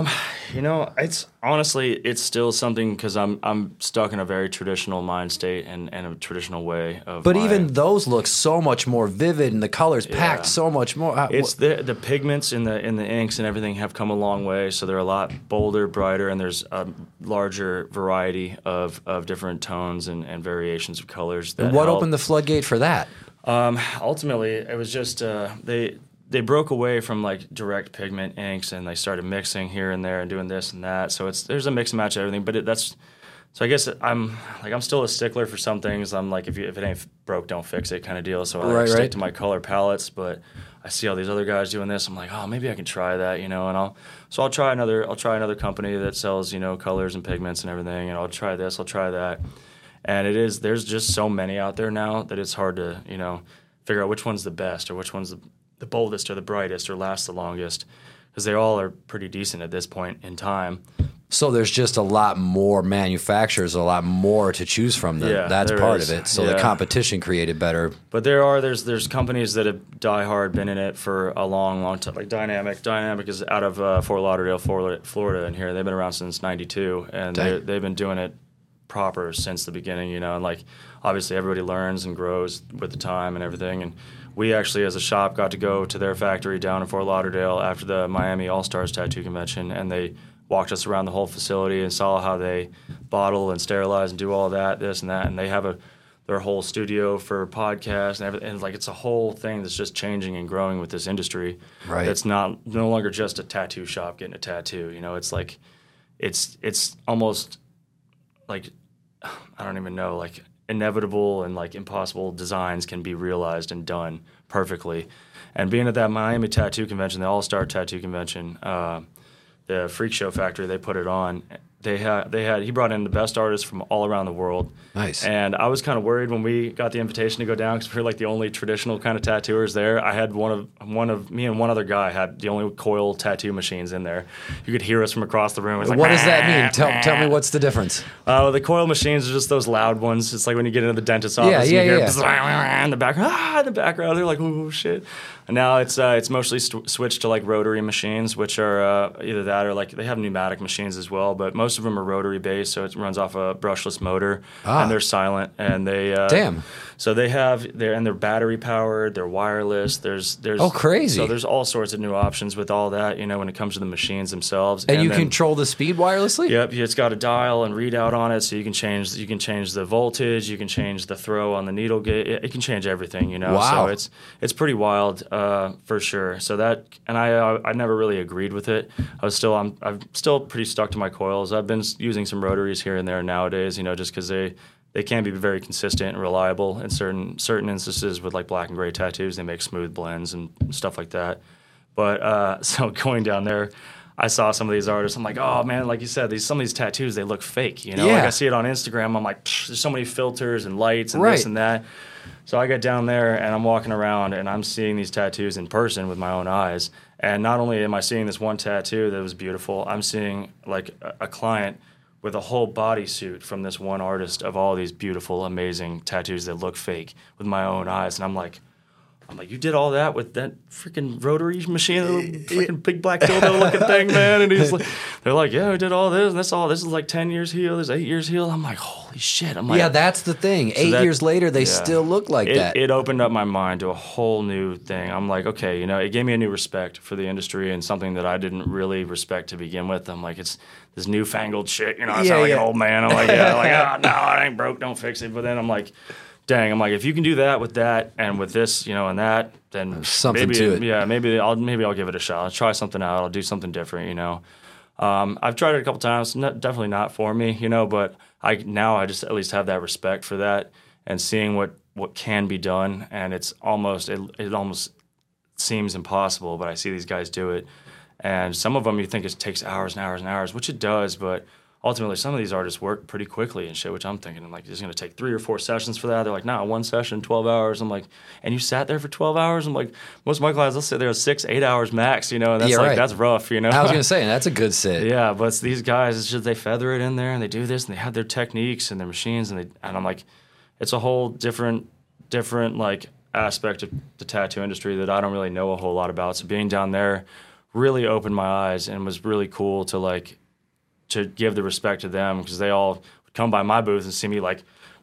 It's honestly, it's still something, because I'm stuck in a very traditional mind state and a traditional way of. But even those look so much more vivid, and the colors packed so much more. It's the pigments in the inks and everything have come a long way, so they're a lot bolder, brighter, and there's a larger variety of different tones and variations of colors. What opened the floodgate for that? Ultimately, it was just they broke away from like direct pigment inks and they started mixing here and there and doing this and that. So there's a mix and match of everything, but so I guess I'm still a stickler for some things. I'm like, if it ain't broke, don't fix it kind of deal. So I stick to my color palettes, but I see all these other guys doing this. I'm like, oh, maybe I can try that, and I'll try another company that sells, colors and pigments and everything, and I'll try this, I'll try that. And there's just so many out there now that it's hard to, figure out which one's the best or which one's the boldest or the brightest or lasts the longest, because they all are pretty decent at this point in time. So there's just a lot more manufacturers, a lot more to choose from. That's part of it. So the competition created better. But there's companies that have been in it for a long, long time. Like Dynamic. Dynamic is out of Fort Lauderdale, Florida, and here they've been around since '92, and they've been doing it proper since the beginning. And like obviously everybody learns and grows with the time and everything. And we actually, as a shop, got to go to their factory down in Fort Lauderdale after the Miami All-Stars Tattoo Convention, and they walked us around the whole facility and saw how they bottle and sterilize and do all that, this and that. And they have their whole studio for podcasts and everything. And like it's a whole thing that's just changing and growing with this industry. Right. It's no longer just a tattoo shop getting a tattoo. It's like it's almost like I don't even know, like inevitable and like impossible designs can be realized and done perfectly. And being at that Miami Tattoo Convention, the All-Star Tattoo Convention, the Freak Show Factory, they put it on. He brought in the best artists from all around the world. Nice. And I was kind of worried when we got the invitation to go down because we were like the only traditional kind of tattooers there. I had me and one other guy had the only coil tattoo machines in there. You could hear us from across the room. What does that mean? Tell me what's the difference. The coil machines are just those loud ones. It's like when you get into the dentist's office, you hear in the background. They're like, oh shit. And now it's mostly switched to like rotary machines, which are either that or like they have pneumatic machines as well, but most of them are rotary based, so it runs off a brushless motor, and they're silent, and they so they're battery powered, they're wireless. There's crazy. So there's all sorts of new options with all that, when it comes to the machines themselves. And you control the speed wirelessly? Yep, it's got a dial and readout on it, so you can change the voltage, you can change the throw on the needle gauge. It can change everything, Wow. So it's pretty wild. For sure. So I never really agreed with it. I'm still pretty stuck to my coils. I've been using some rotaries here and there nowadays, just because they can be very consistent and reliable in certain instances with like black and gray tattoos. They make smooth blends and stuff like that. But so going down there, I saw some of these artists. I'm like, oh man, like you said, some of these tattoos, they look fake. Like I see it on Instagram. I'm like, there's so many filters and lights and this and that. So I get down there and I'm walking around and I'm seeing these tattoos in person with my own eyes. And not only am I seeing this one tattoo that was beautiful, I'm seeing like a client with a whole bodysuit from this one artist of all these beautiful, amazing tattoos that look fake with my own eyes. And I'm like, you did all that with that freaking rotary machine, that freaking big black dildo looking thing, man. And they're like, yeah, we did all this, and this is like 10 years healed, there's 8 years healed. I'm like, holy shit. I'm like, yeah, that's the thing. 8 years later, they still look like that. It opened up my mind to a whole new thing. I'm like, okay, it gave me a new respect for the industry and something that I didn't really respect to begin with. I'm like, it's this newfangled shit. I sound like an old man. I'm like, no, it ain't broke, don't fix it. But then I'm like, dang, I'm like, if you can do that and with this, and that, then there's something to it. Yeah, maybe I'll give it a shot. I'll try something out. I'll do something different, I've tried it a couple times. Definitely not for me, but I just at least have that respect for that and seeing what can be done. And it almost seems impossible, but I see these guys do it. And some of them you think it takes hours and hours and hours, which it does, but ultimately, some of these artists work pretty quickly and shit, which I'm thinking, it's going to take 3 or 4 sessions for that. They're like, nah, one session, 12 hours. I'm like, and you sat there for 12 hours? I'm like, most of my clients, they'll sit there 6-8 hours max, and that's that's rough, I was going to say, that's a good sit. Yeah, but it's these guys, it's just they feather it in there and they do this and they have their techniques and their machines and I'm like, it's a whole different like aspect of the tattoo industry that I don't really know a whole lot about. So being down there really opened my eyes and was really cool to give the respect to them because they all would come by my booth and see me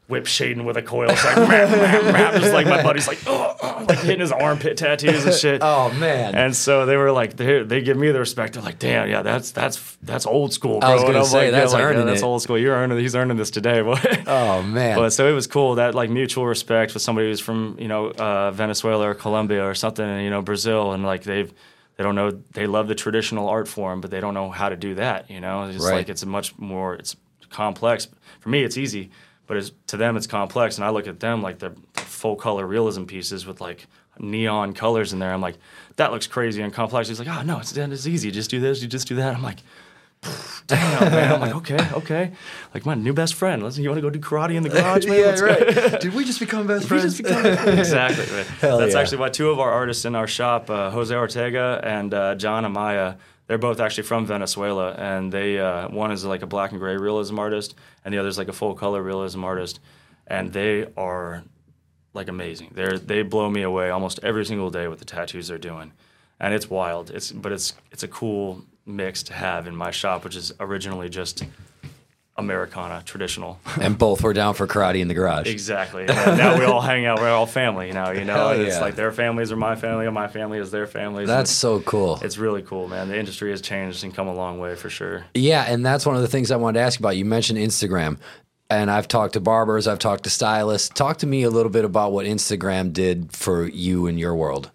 whip shading with a coil. It's like, just like my buddy's like, like hitting his armpit tattoos and shit. Oh man! And so they were like, they give me the respect. They're like, damn, yeah, that's old school, bro. I was going to say, like, that's earning it. That's old school. He's earning this today, boy. Oh man! But so it was cool, that like mutual respect with somebody who's from Venezuela or Colombia or something, and Brazil, and like they don't know, they love the traditional art form, but they don't know how to do that. It's just like it's it's complex. For me, it's easy. But to them, it's complex, and I look at them like they're full color realism pieces with like neon colors in there. I'm like, that looks crazy and complex. He's like, oh no, it's easy. Just do this, you just do that. I'm like, damn, man. I'm like, okay. Like my new best friend. Listen, you want to go do karate in the garage, man? Yeah, right. Did we just become best friends? Exactly. Right. That's yeah. actually why two of our artists in our shop, Jose Ortega and John Amaya, they're both actually from Venezuela, and they one is like a black and gray realism artist, and the other is like a full color realism artist, and they are like amazing. They blow me away almost every single day with the tattoos they're doing, and it's wild. It's a cool mix to have in my shop, which is originally just Americana, traditional. And both were down for karate in the garage. Exactly. And now we all hang out. We're all family now, Hell and it's yeah. like their families are my family, and my family is their families. That's so cool. It's really cool, man. The industry has changed and come a long way for sure. Yeah, and that's one of the things I wanted to ask about. You mentioned Instagram, and I've talked to barbers, I've talked to stylists. Talk to me a little bit about what Instagram did for you in your world.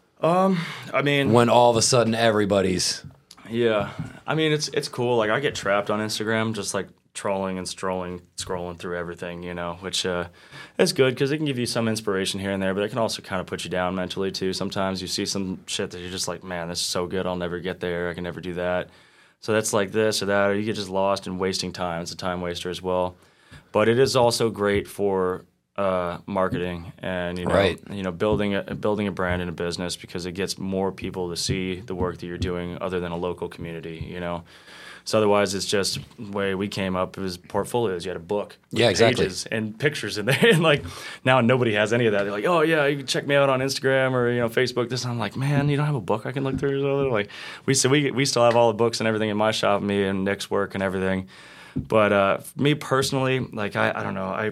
I mean, when all of a sudden everybody's... Yeah. I mean, it's cool. Like, I get trapped on Instagram just, like, trolling and scrolling through everything, which is good because it can give you some inspiration here and there, but it can also kind of put you down mentally, too. Sometimes you see some shit that you're just like, man, this is so good, I'll never get there, I can never do that. So that's like this or that, or you get just lost in wasting time. It's a time waster as well. But it is also great for marketing and right. Building a brand in a business, because it gets more people to see the work that you're doing other than a local community. So otherwise, it's just the way we came up. It was portfolios. You had a book, yeah, exactly, pages and pictures in there. And like now, nobody has any of that. They're like, oh yeah, you can check me out on Instagram or Facebook. This. And I'm like, man, you don't have a book I can look through. So like, we still have all the books and everything in my shop, me and Nick's work and everything. But me personally, like I don't know,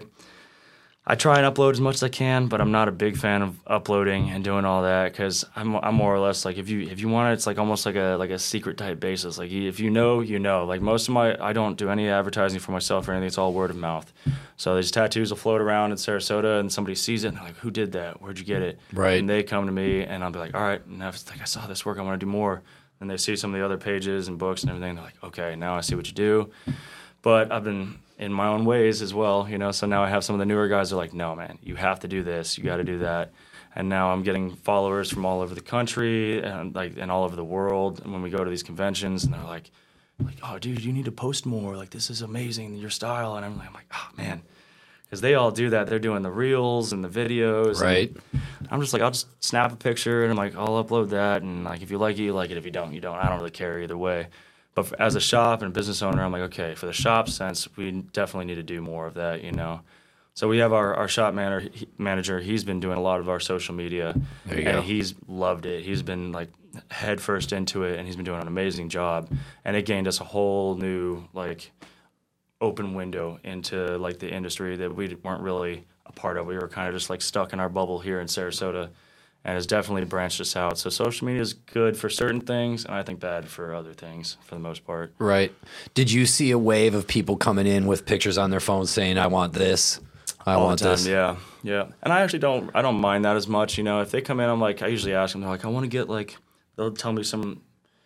I try and upload as much as I can, but I'm not a big fan of uploading and doing all that, because I'm more or less like, if you want it, it's like almost like a secret type basis. Like if you know. Like most of I don't do any advertising for myself or anything. It's all word of mouth. So these tattoos will float around in Sarasota, and somebody sees it and they're like, who did that? Where'd you get it? Right. And they come to me, and I'll be like, all right, now if it's like I saw this work, I want to do more. And they see some of the other pages and books and everything. They're like, okay, now I see what you do. But I've been in my own ways as well, so now I have some of the newer guys are like, no, man, you have to do this, you got to do that. And now I'm getting followers from all over the country and all over the world. And when we go to these conventions, and they're like, oh, dude, you need to post more. Like, this is amazing, your style. And I'm like, oh, man. Because they all do that. They're doing the reels and the videos. Right. I'm just like, I'll just snap a picture, and I'm like, I'll upload that. And like, if you like it, you like it. If you don't, you don't. I don't really care either way. But as a shop and business owner, I'm like, okay, for the shop sense, we definitely need to do more of that, So we have our shop manager. He's been doing a lot of our social media, and he's loved it. He's been like head first into it, and he's been doing an amazing job. And it gained us a whole new like open window into like the industry that we weren't really a part of. We were kind of just like stuck in our bubble here in Sarasota. And has definitely branched us out. So social media is good for certain things, and I think bad for other things for the most part. Right. Did you see a wave of people coming in with pictures on their phones saying, I want this, I want this? Yeah. And I actually don't mind that as much. If they come in, I'm like, I usually ask them, they're like, I want to get like, they'll tell me some,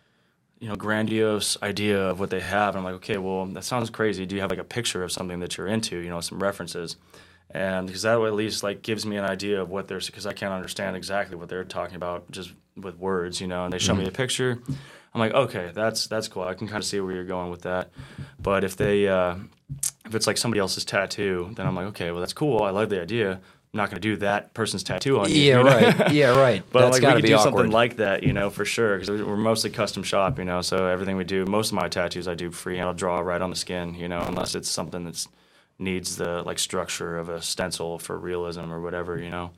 grandiose idea of what they have. And I'm like, okay, well, that sounds crazy. Do you have like a picture of something that you're into, some references? And because that at least like gives me an idea of what they're, because I can't understand exactly what they're talking about just with words, and they show me a picture. I'm like, okay, that's cool. I can kind of see where you're going with that. But if it's like somebody else's tattoo, then I'm like, okay, well, that's cool. I love the idea. I'm not going to do that person's tattoo on you. Yeah, right. Yeah, right. But that's like we could do awkward. something like that, for sure, because we're mostly custom shop, So everything we do, most of my tattoos I do freehand. I'll draw right on the skin, unless it's something that's needs the like structure of a stencil for realism or whatever,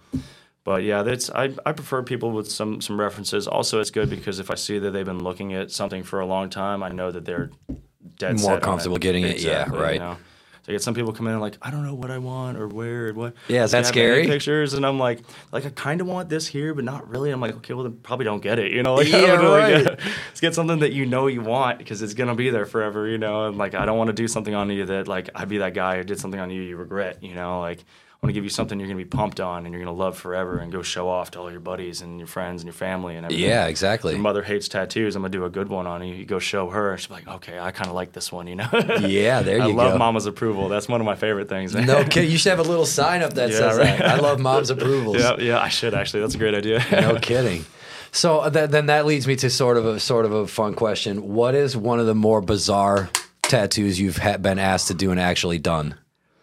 But yeah, I prefer people with some references. Also, it's good because if I see that they've been looking at something for a long time, I know that they're dead more set comfortable on it. getting exactly, it. Yeah, right. So I get some people come in and like, I don't know what I want or where or what. Yeah, is that Do you have scary? any pictures, and I'm like I kind of want this here, but not really. I'm like, okay, well then probably don't get it, you know. Like, Yeah, I don't really right. Let's get something that you know you want because it's gonna be there forever, you know. And like I don't want to do something on you that like I'd be that guy who did something on you regret, you know. Like I want to give you something you're gonna be pumped on and you're gonna love forever and go show off to all your buddies and your friends and your family and everything. Yeah, exactly. Your mother hates tattoos. I'm gonna do a good one on you. You go show her, and she's like, okay, I kind of like this one, you know. Yeah, there you go. I love mama's approval. That's one of my favorite things. No kidding. You should have a little sign up that Yeah, says right. that. I love mom's approvals. Yeah, I should actually. That's a great idea. No kidding. So then that leads me to sort of a fun question. What is one of the more bizarre tattoos you've been asked to do and actually done?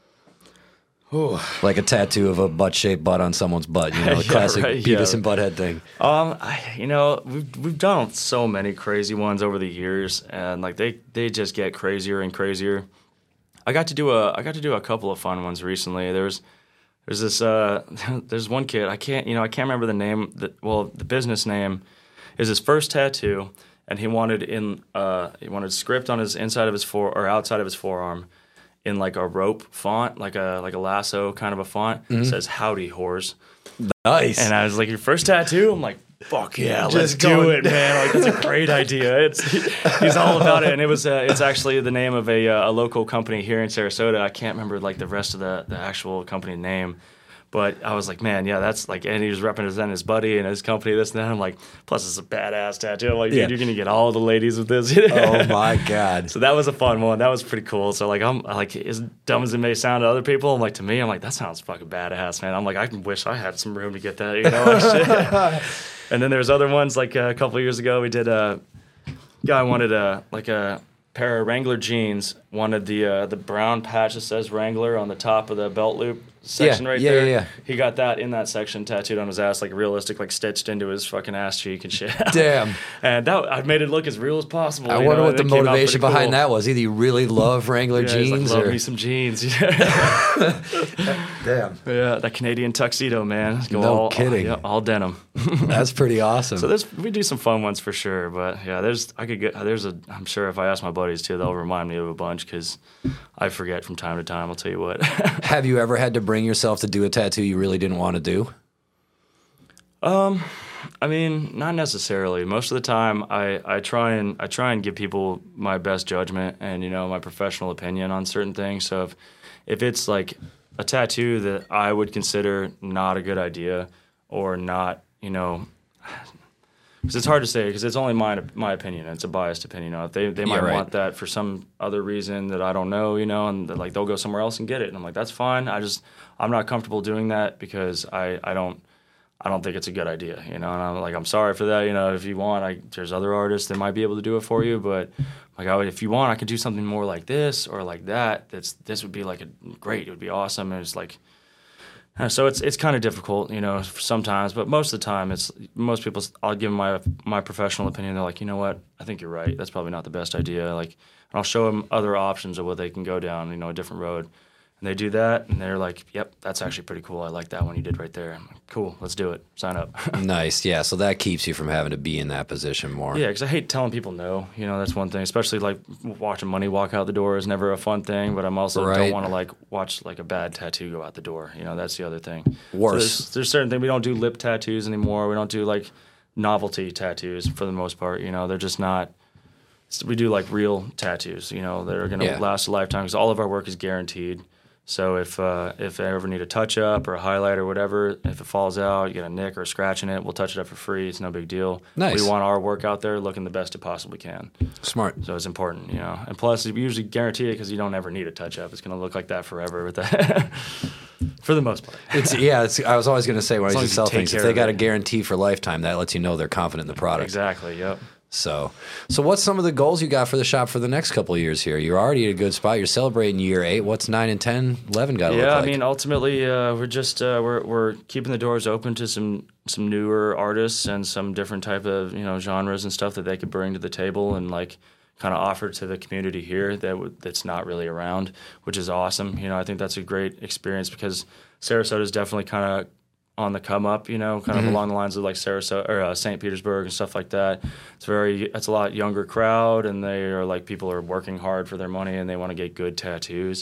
Ooh. Like a tattoo of a butt-shaped butt on someone's butt, you know, the Yeah, classic right, Beavis yeah. and Butthead thing. You know, we've done so many crazy ones over the years, and like they just get crazier and crazier. I got to do a couple of fun ones recently. There's this there's one kid I can't remember the name. The business name is his first tattoo, and he wanted script on his inside of his outside of his forearm in like a rope font, like a lasso kind of a font. It says "Howdy Whores." Nice. And I was like, your first tattoo? I'm like, fuck yeah, let's Just do go. it, man. Like, that's a great idea. He's all about it. And it's actually the name of a local company here in Sarasota. I can't remember like the rest of the actual company name. But I was like, man, yeah, that's like, and he was representing his buddy and his company, this and that. I'm like, plus it's a badass tattoo. I'm like, dude, Yeah. you're gonna get all the ladies with this. Oh my God. So that was a fun one. That was pretty cool. So like I'm like as dumb as it may sound to other people, I'm like to me, I'm like that sounds fucking badass, man. I'm like I wish I had some room to get that, you know. Like, shit. And then there's other ones like a couple of years ago we did a guy wanted a pair of Wrangler jeans, wanted the brown patch that says Wrangler on the top of the belt loop section right there. Yeah. He got that in that section tattooed on his ass, like realistic, like stitched into his fucking ass cheek and shit. Damn. And that I made it look as real as possible. I you wonder know, what the and it came out motivation pretty behind cool. that was. Either you really love Wrangler Yeah, he's jeans like, love or me some jeans. damn. Yeah, that Canadian tuxedo, man. Go No all, kidding. all denim. That's pretty awesome. So we do some fun ones for sure, but yeah, I'm sure if I ask my buddies too, they'll remind me of a bunch because I forget from time to time. I'll tell you what. Have you ever had to bring yourself to do a tattoo you really didn't want to do? I mean, not necessarily. Most of the time, I try and give people my best judgment and my professional opinion on certain things. So if it's like a tattoo that I would consider not a good idea or not, because it's hard to say because it's only my opinion. It's a biased opinion. If they might right. want that for some other reason that I don't know, and like they'll go somewhere else and get it, and I'm like, that's fine. I'm not comfortable doing that because I don't think it's a good idea, and I'm sorry for that. If you want, there's other artists that might be able to do it for you, but like if you want, I could do something more like this or like that. This would be like great. It would be awesome. And it's like, so it's kind of difficult, sometimes, but most of the time most people, I'll give them my professional opinion. They're like, you know what? I think you're right. That's probably not the best idea. Like, and I'll show them other options of what they can go down, a different road. And they do that, and they're like, yep, that's actually pretty cool. I like that one you did right there. I'm like, cool, let's do it. Sign up. Nice. Yeah. So that keeps you from having to be in that position more. Yeah, because I hate telling people no. That's one thing. Especially like watching money walk out the door is never a fun thing. But I'm also Right. don't want to like watch like a bad tattoo go out the door. That's the other thing. Worse. So there's certain things we don't do lip tattoos anymore. We don't do like novelty tattoos for the most part. They're just not. We do like real tattoos. That are going to last a lifetime because all of our work is guaranteed. So if I ever need a touch up or a highlight or whatever, if it falls out, you get a nick or a scratch in it, we'll touch it up for free. It's no big deal. Nice. We want our work out there looking the best it possibly can. Smart. So it's important, And plus, we usually guarantee it because you don't ever need a touch up. It's going to look like that forever with that. For the most part. I was always going to say when As I long used to as sell you take things, if care they of got it. a guarantee for lifetime, that lets you know they're confident in the product. Exactly, yep. So what's some of the goals you got for the shop for the next couple of years here? You're already at a good spot. You're celebrating year 8. What's 9 and 10, 11 got to look like? I mean, ultimately, we're just we're keeping the doors open to some newer artists and some different type of genres and stuff that they could bring to the table and like kind of offer to the community here that's not really around, which is awesome. I think that's a great experience because Sarasota is definitely kind of on the come up, kind of along the lines of like Sarasota or St. Petersburg and stuff like that. It's a lot younger crowd, and they are like people are working hard for their money and they want to get good tattoos.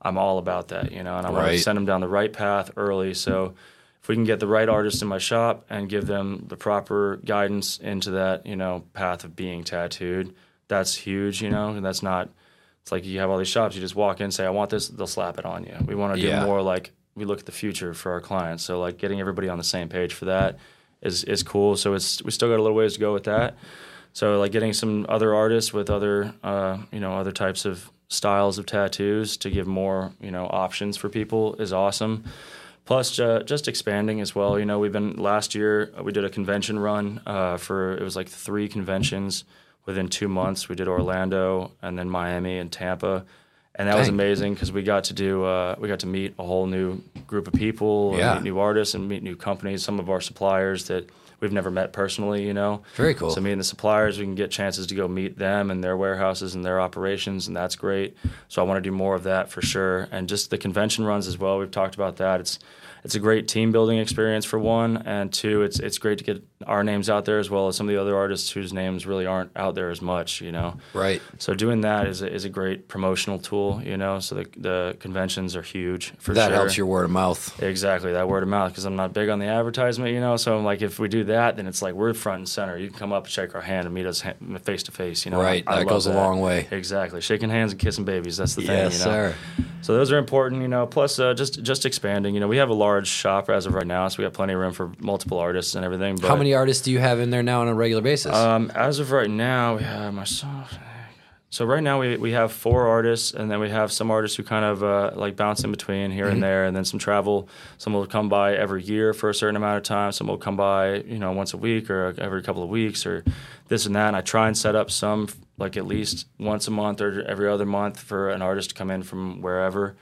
I'm all about that, you know, and I want Right. to send them down the right path early. So if we can get the right artists in my shop and give them the proper guidance into that, you know, path of being tattooed, that's huge, you know, and that's not, it's like you have all these shops, you just walk in, say, I want this, they'll slap it on you. We want to do Yeah. more like, we look at the future for our clients. So like getting everybody on the same page for that is cool. So we still got a little ways to go with that. So like getting some other artists with other, you know, other types of styles of tattoos to give more, you know, options for people is awesome. Plus, just expanding as well. You know, last year we did a convention run it was like 3 conventions within 2 months. We did Orlando and then Miami and Tampa, and that was amazing because we got to meet a whole new group of people, and meet new artists and meet new companies. Some of our suppliers that we've never met personally, you know. Very cool. So meeting the suppliers, we can get chances to go meet them and their warehouses and their operations, and that's great. So I want to do more of that for sure. And just the convention runs as well. We've talked about that. It's a great team building experience for one, and two, it's great to get our names out there as well as some of the other artists whose names really aren't out there as much, you know. Right. So doing that is a great promotional tool, you know. So the conventions are huge for sure. That helps your word of mouth. Exactly, that word of mouth, because I'm not big on the advertisement, you know. So I'm like, if we do that, then it's like we're front and center. You can come up, shake our hand, and meet us face to face, you know. Right, I that love goes a long way. Exactly, shaking hands and kissing babies. That's the thing, Yes, you know. sir. So those are important, you know. Plus, just expanding. You know, we have a large shop as of right now, so we have plenty of room for multiple artists and everything. But, How many artists do you have in there now on a regular basis? as of right now, we have myself. So right now we have 4 artists, and then we have some artists who kind of like bounce in between here and there, and then some travel. Some will come by every year for a certain amount of time. Some will come by, you know, once a week or every couple of weeks or this and that. And I try and set up some like at least once a month or every other month for an artist to come in from wherever.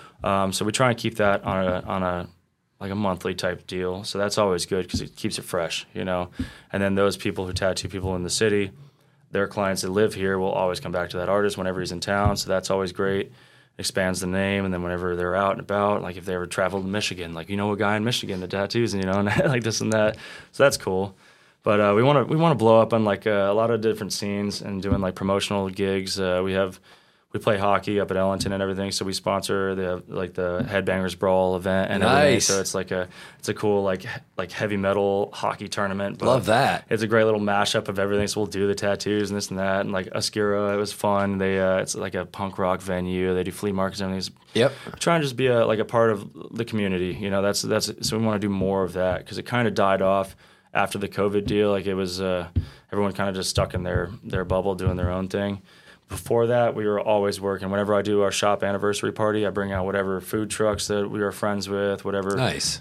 So we try and keep that on a like a monthly type deal. So that's always good because it keeps it fresh, you know. And then those people who tattoo people in the city, their clients that live here will always come back to that artist whenever he's in town. So that's always great. Expands the name. And then whenever they're out and about, like if they ever traveled to Michigan, like, you know, a guy in Michigan that tattoos, and, you know, and like this and that. So that's cool. But we want to blow up on like a lot of different scenes and doing like promotional gigs. We play hockey up at Ellington and everything, so we sponsor the Headbangers Brawl event and everything. So it's a cool like heavy metal hockey tournament. But Love that. It's a great little mashup of everything. So we'll do the tattoos and this and that, and like Oscura, it was fun. It's like a punk rock venue. They do flea markets and everything. Yep. Trying to just be a part of the community. You know, that's so we want to do more of that because it kind of died off after the COVID deal. Like it was everyone kind of just stuck in their bubble doing their own thing. Before that, we were always working. Whenever I do our shop anniversary party, I bring out whatever food trucks that we are friends with, whatever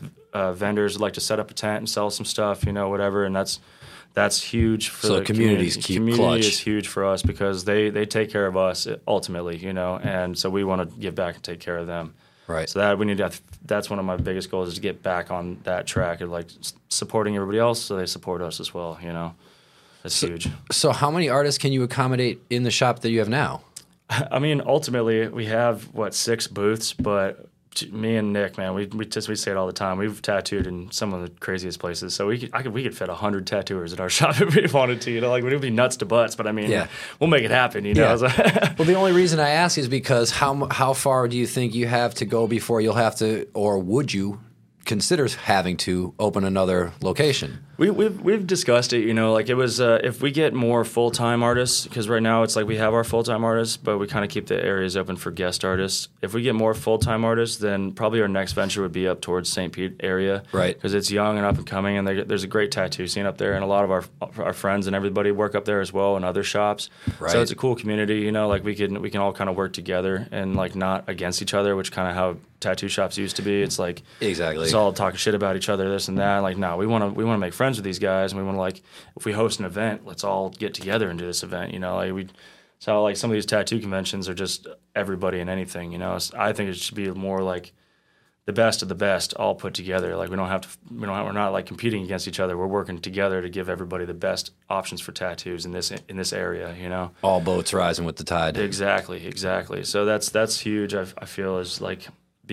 vendors would like to set up a tent and sell some stuff, you know, whatever. And that's huge for the community. Community is huge for us because they take care of us ultimately, you know, and so we want to give back and take care of them. Right. So that's one of my biggest goals is to get back on that track of like supporting everybody else so they support us as well, you know. That's huge. So how many artists can you accommodate in the shop that you have now? I mean, ultimately, we have, 6 booths, but me and Nick, man, we say it all the time. We've tattooed in some of the craziest places. So we could fit 100 tattooers at our shop if we wanted to, you know, like it would be nuts to butts, but I mean, we'll make it happen, you know. Yeah. Well, the only reason I ask is because how far do you think you have to go before you'll have to, or would you consider having to open another location? We've discussed it, you know, like it was if we get more full-time artists, because right now it's like we have our full-time artists, but we kind of keep the areas open for guest artists. If we get more full-time artists, then probably our next venture would be up towards St. Pete area, right? Because it's young and up and coming, and there's a great tattoo scene up there, and a lot of our friends and everybody work up there as well in other shops. Right. So it's a cool community, you know, like we can all kind of work together and like not against each other, which kind of how tattoo shops used to be. It's like exactly it's all talking shit about each other, this and that. Like, no, we want to make friends with these guys, and we want to, like, if we host an event, let's all get together and do this event, you know. Like so like some of these tattoo conventions are just everybody and anything, you know. So I think it should be more like the best of the best all put together. Like we're not like competing against each other. We're working together to give everybody the best options for tattoos in this area, you know. All boats rising with the tide. Exactly. So that's huge. I feel is like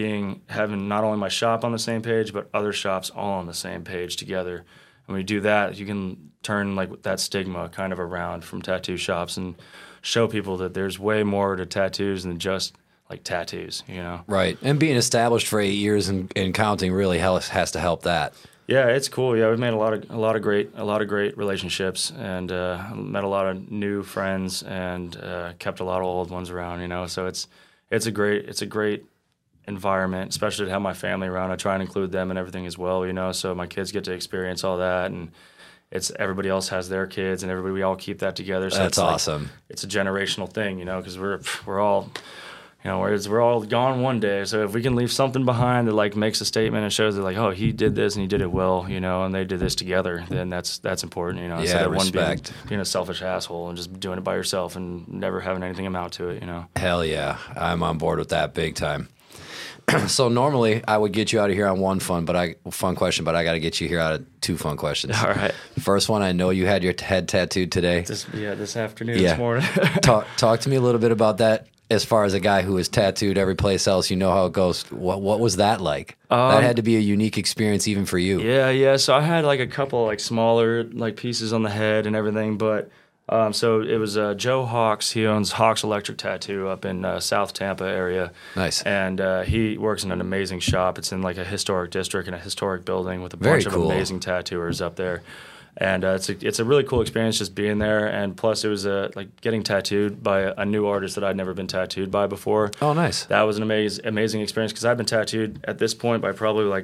having not only my shop on the same page, but other shops all on the same page together. And when you do that, you can turn like that stigma kind of around from tattoo shops and show people that there's way more to tattoos than just like tattoos, Right. And being established for 8 years and counting really has to help that. Yeah, it's cool. Yeah, we've made a lot of great relationships, and met a lot of new friends, and kept a lot of old ones around. So it's a great environment, especially to have my family around. I try and include them and everything as well. So my kids get to experience all that, and it's everybody else has their kids, and we all keep that together. So that's awesome. It's a generational thing, because we're all. We're all gone one day, so if we can leave something behind that like makes a statement and shows that like, oh, he did this and he did it well, and they did this together, then that's important, Yeah, instead of respect. one being a selfish asshole and just doing it by yourself and never having anything amount to it, Hell yeah, I'm on board with that big time. So normally I would get you out of here on one fun question, but I got to get you here out of two fun questions. All right. First one, I know you had your head tattooed today. This afternoon, this morning. Talk to me a little bit about that. As far as a guy who is tattooed every place else, you know how it goes. What was that like? That had to be a unique experience even for you. Yeah. So I had like a couple like smaller like pieces on the head and everything, but so it was Joe Hawks. He owns Hawks Electric Tattoo up in South Tampa area. Nice. And he works in an amazing shop. It's in like a historic district in a historic building with a Very bunch of cool. amazing tattooers up there. And it's a really cool experience just being there, and plus it was like getting tattooed by a new artist that I'd never been tattooed by before. Oh, nice. That was an amazing experience because I've been tattooed at this point by probably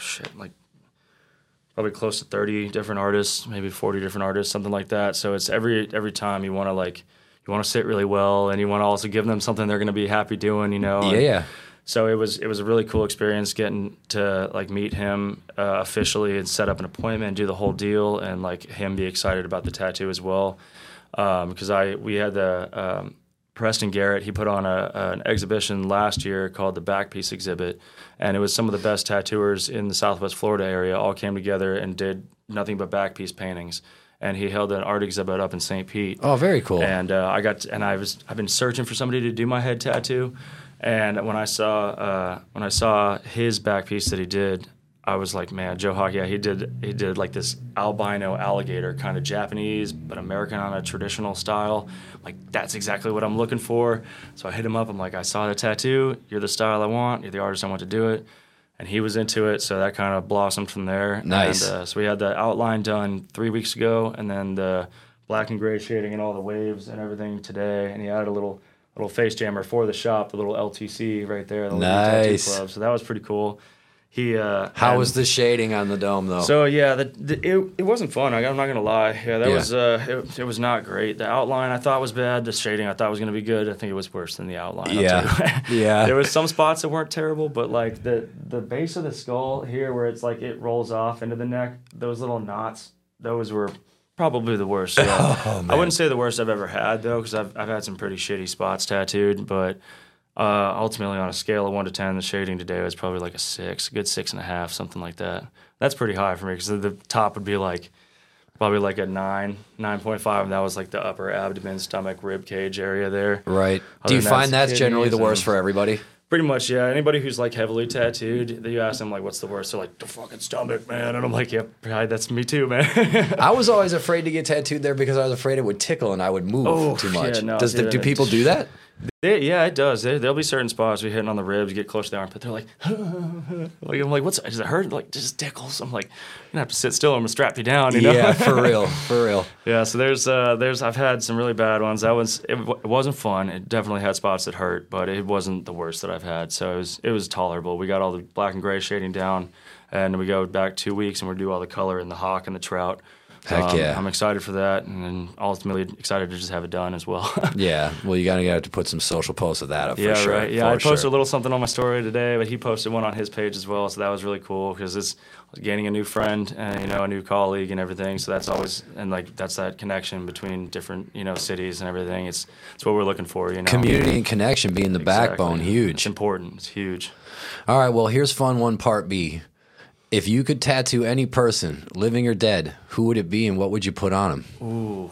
probably close to 30 different artists, maybe 40 different artists, something like that. So it's every time you want to sit really well, and you want to also give them something they're going to be happy doing, Yeah. So it was a really cool experience getting to like meet him officially and set up an appointment and do the whole deal, and like him be excited about the tattoo as well. Because we had the Preston Garrett, he put on an exhibition last year called the Back Piece Exhibit, and it was some of the best tattooers in the Southwest Florida area all came together and did nothing but back piece paintings. And he held an art exhibit up in St. Pete. Oh, very cool. And I've been searching for somebody to do my head tattoo. And when I saw his back piece that he did, I was like, man, Joe Hawk, he did like this albino alligator, kind of Japanese but American on a traditional style. Like that's exactly what I'm looking for. So I hit him up. I'm like, I saw the tattoo. You're the style I want. You're the artist I want to do it. And he was into it, so that kind of blossomed from there. Nice. And, so we had the outline done 3 weeks ago, and then the black and gray shading and all the waves and everything today. And he added a little face jammer for the shop, the little LTC right there, the little Nice. tattoo club. So that was pretty cool. How was the shading on the dome though? So yeah, it wasn't fun. I'm not gonna lie. Yeah, it was not great. The outline I thought was bad. The shading I thought was gonna be good. I think it was worse than the outline. Yeah, yeah. There was some spots that weren't terrible, but like the base of the skull here, where it's like it rolls off into the neck, those little knots, those were probably the worst. Yeah. Oh, man. I wouldn't say the worst I've ever had though, because I've had some pretty shitty spots tattooed, but. Ultimately, on a scale of 1 to 10, the shading today was probably like a 6, a good 6.5, something like that. That's pretty high for me because the top would be like probably like a 9, 9.5, and that was like the upper abdomen, stomach, rib cage area there. Right. Other Do you than find that's kidneys generally the worst and- for everybody? Pretty much, yeah. Anybody who's like heavily tattooed, you ask them like, "What's the worst?" They're like, "The fucking stomach, man." And I'm like, "Yep, that's me too, man." I was always afraid to get tattooed there because I was afraid it would tickle and I would move too much. yeah, no, Do people do that? Yeah, it does. There'll be certain spots we hitting on the ribs, get close to the armpit. They're like, I'm like, what's? Does it hurt? Like, just tickles. I'm like, you're gonna have to sit still. I'm gonna strap you down. You know? Yeah, for real. Yeah. So there's I've had some really bad ones. It wasn't fun. It definitely had spots that hurt, but it wasn't the worst that I've had. So it was tolerable. We got all the black and gray shading down, and we go back 2 weeks and we do all the color in the hawk and the trout. Heck yeah. I'm excited for that, and then ultimately excited to just have it done as well. Yeah. Well, you gotta have to put some social posts of that up Yeah, for sure. right. Yeah, I posted a little something on my story today, but he posted one on his page as well, so that was really cool because it's gaining a new friend and a new colleague and everything. So that's always that's that connection between different cities and everything. It's what we're looking for. Community and connection being the backbone, huge. It's important. It's huge. All right. Well, here's fun one, part B. If you could tattoo any person, living or dead, who would it be and what would you put on them? Ooh,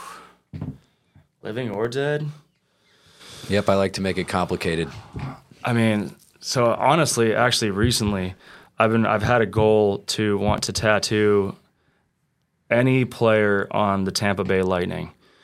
living or dead? Yep, I like to make it complicated. I mean, so honestly, actually, recently, I've had a goal to want to tattoo any player on the Tampa Bay Lightning.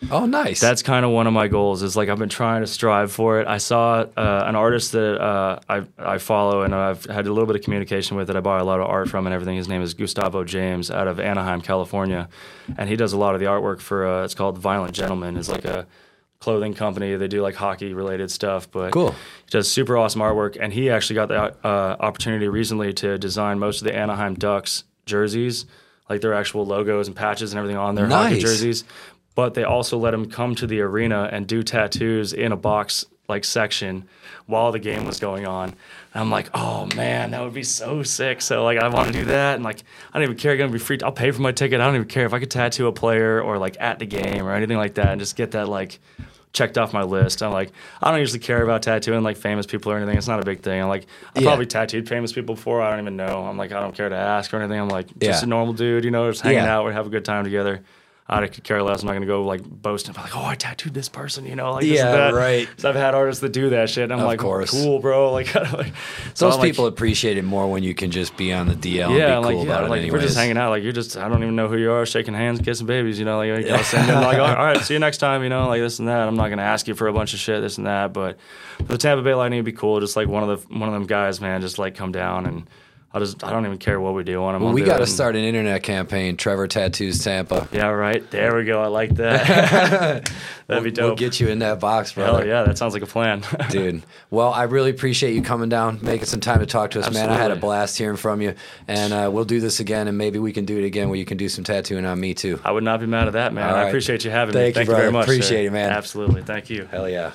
Oh, nice. That's kind of one of my goals. Is like I've been trying to strive for it. I saw an artist that I follow and I've had a little bit of communication with that I buy a lot of art from and everything. His name is Gustavo James out of Anaheim, California, and he does a lot of the artwork for it's called Violent Gentleman. It's like a clothing company. They do like hockey related stuff, but Cool. He does super awesome artwork. And he actually got the opportunity recently to design most of the Anaheim Ducks jerseys, like their actual logos and patches and everything on their hockey jerseys. But they also let him come to the arena and do tattoos in a box like section while the game was going on. And I'm like, oh man, that would be so sick. So like I want to do that, and like I don't even care. I'm gonna be free. I'll pay for my ticket. I don't even care if I could tattoo a player or like at the game or anything like that, and just get that like checked off my list. I'm like, I don't usually care about tattooing like famous people or anything. It's not a big thing. I'm like, I probably tattooed famous people before. I don't even know. I'm like, I don't care to ask or anything. I'm like, just a normal dude, you know, just hanging out. We have a good time together. I could care less. I'm not going to go like boast and be like, oh, I tattooed this person, you know, like this and that. Right. So I've had artists that do that shit. And I'm like, cool, bro. Like, so those people appreciate it more when you can just be on the DL and be cool about it anyways. We're just hanging out. Like, you're just, I don't even know who you are, shaking hands, kissing babies, you know, like, I'll send them like, all right, see you next time, you know, like this and that. I'm not going to ask you for a bunch of shit, this and that. But for the Tampa Bay Lightning, it'd be cool. Just like one of them guys, man, just like come down and I don't even care what we do on them. Well, we got to start an internet campaign. Trevor Tattoos Tampa. Yeah, right. There we go. I like that. That'd be dope. We'll get you in that box, brother. Hell yeah, that sounds like a plan. Dude. Well, I really appreciate you coming down, making some time to talk to us, man. I had a blast hearing from you. And we'll do this again, and maybe we can do it again where you can do some tattooing on me, too. I would not be mad at that, man. All right. I appreciate you having me. Thank you very much. Appreciate it, man. Absolutely. Thank you. Hell yeah.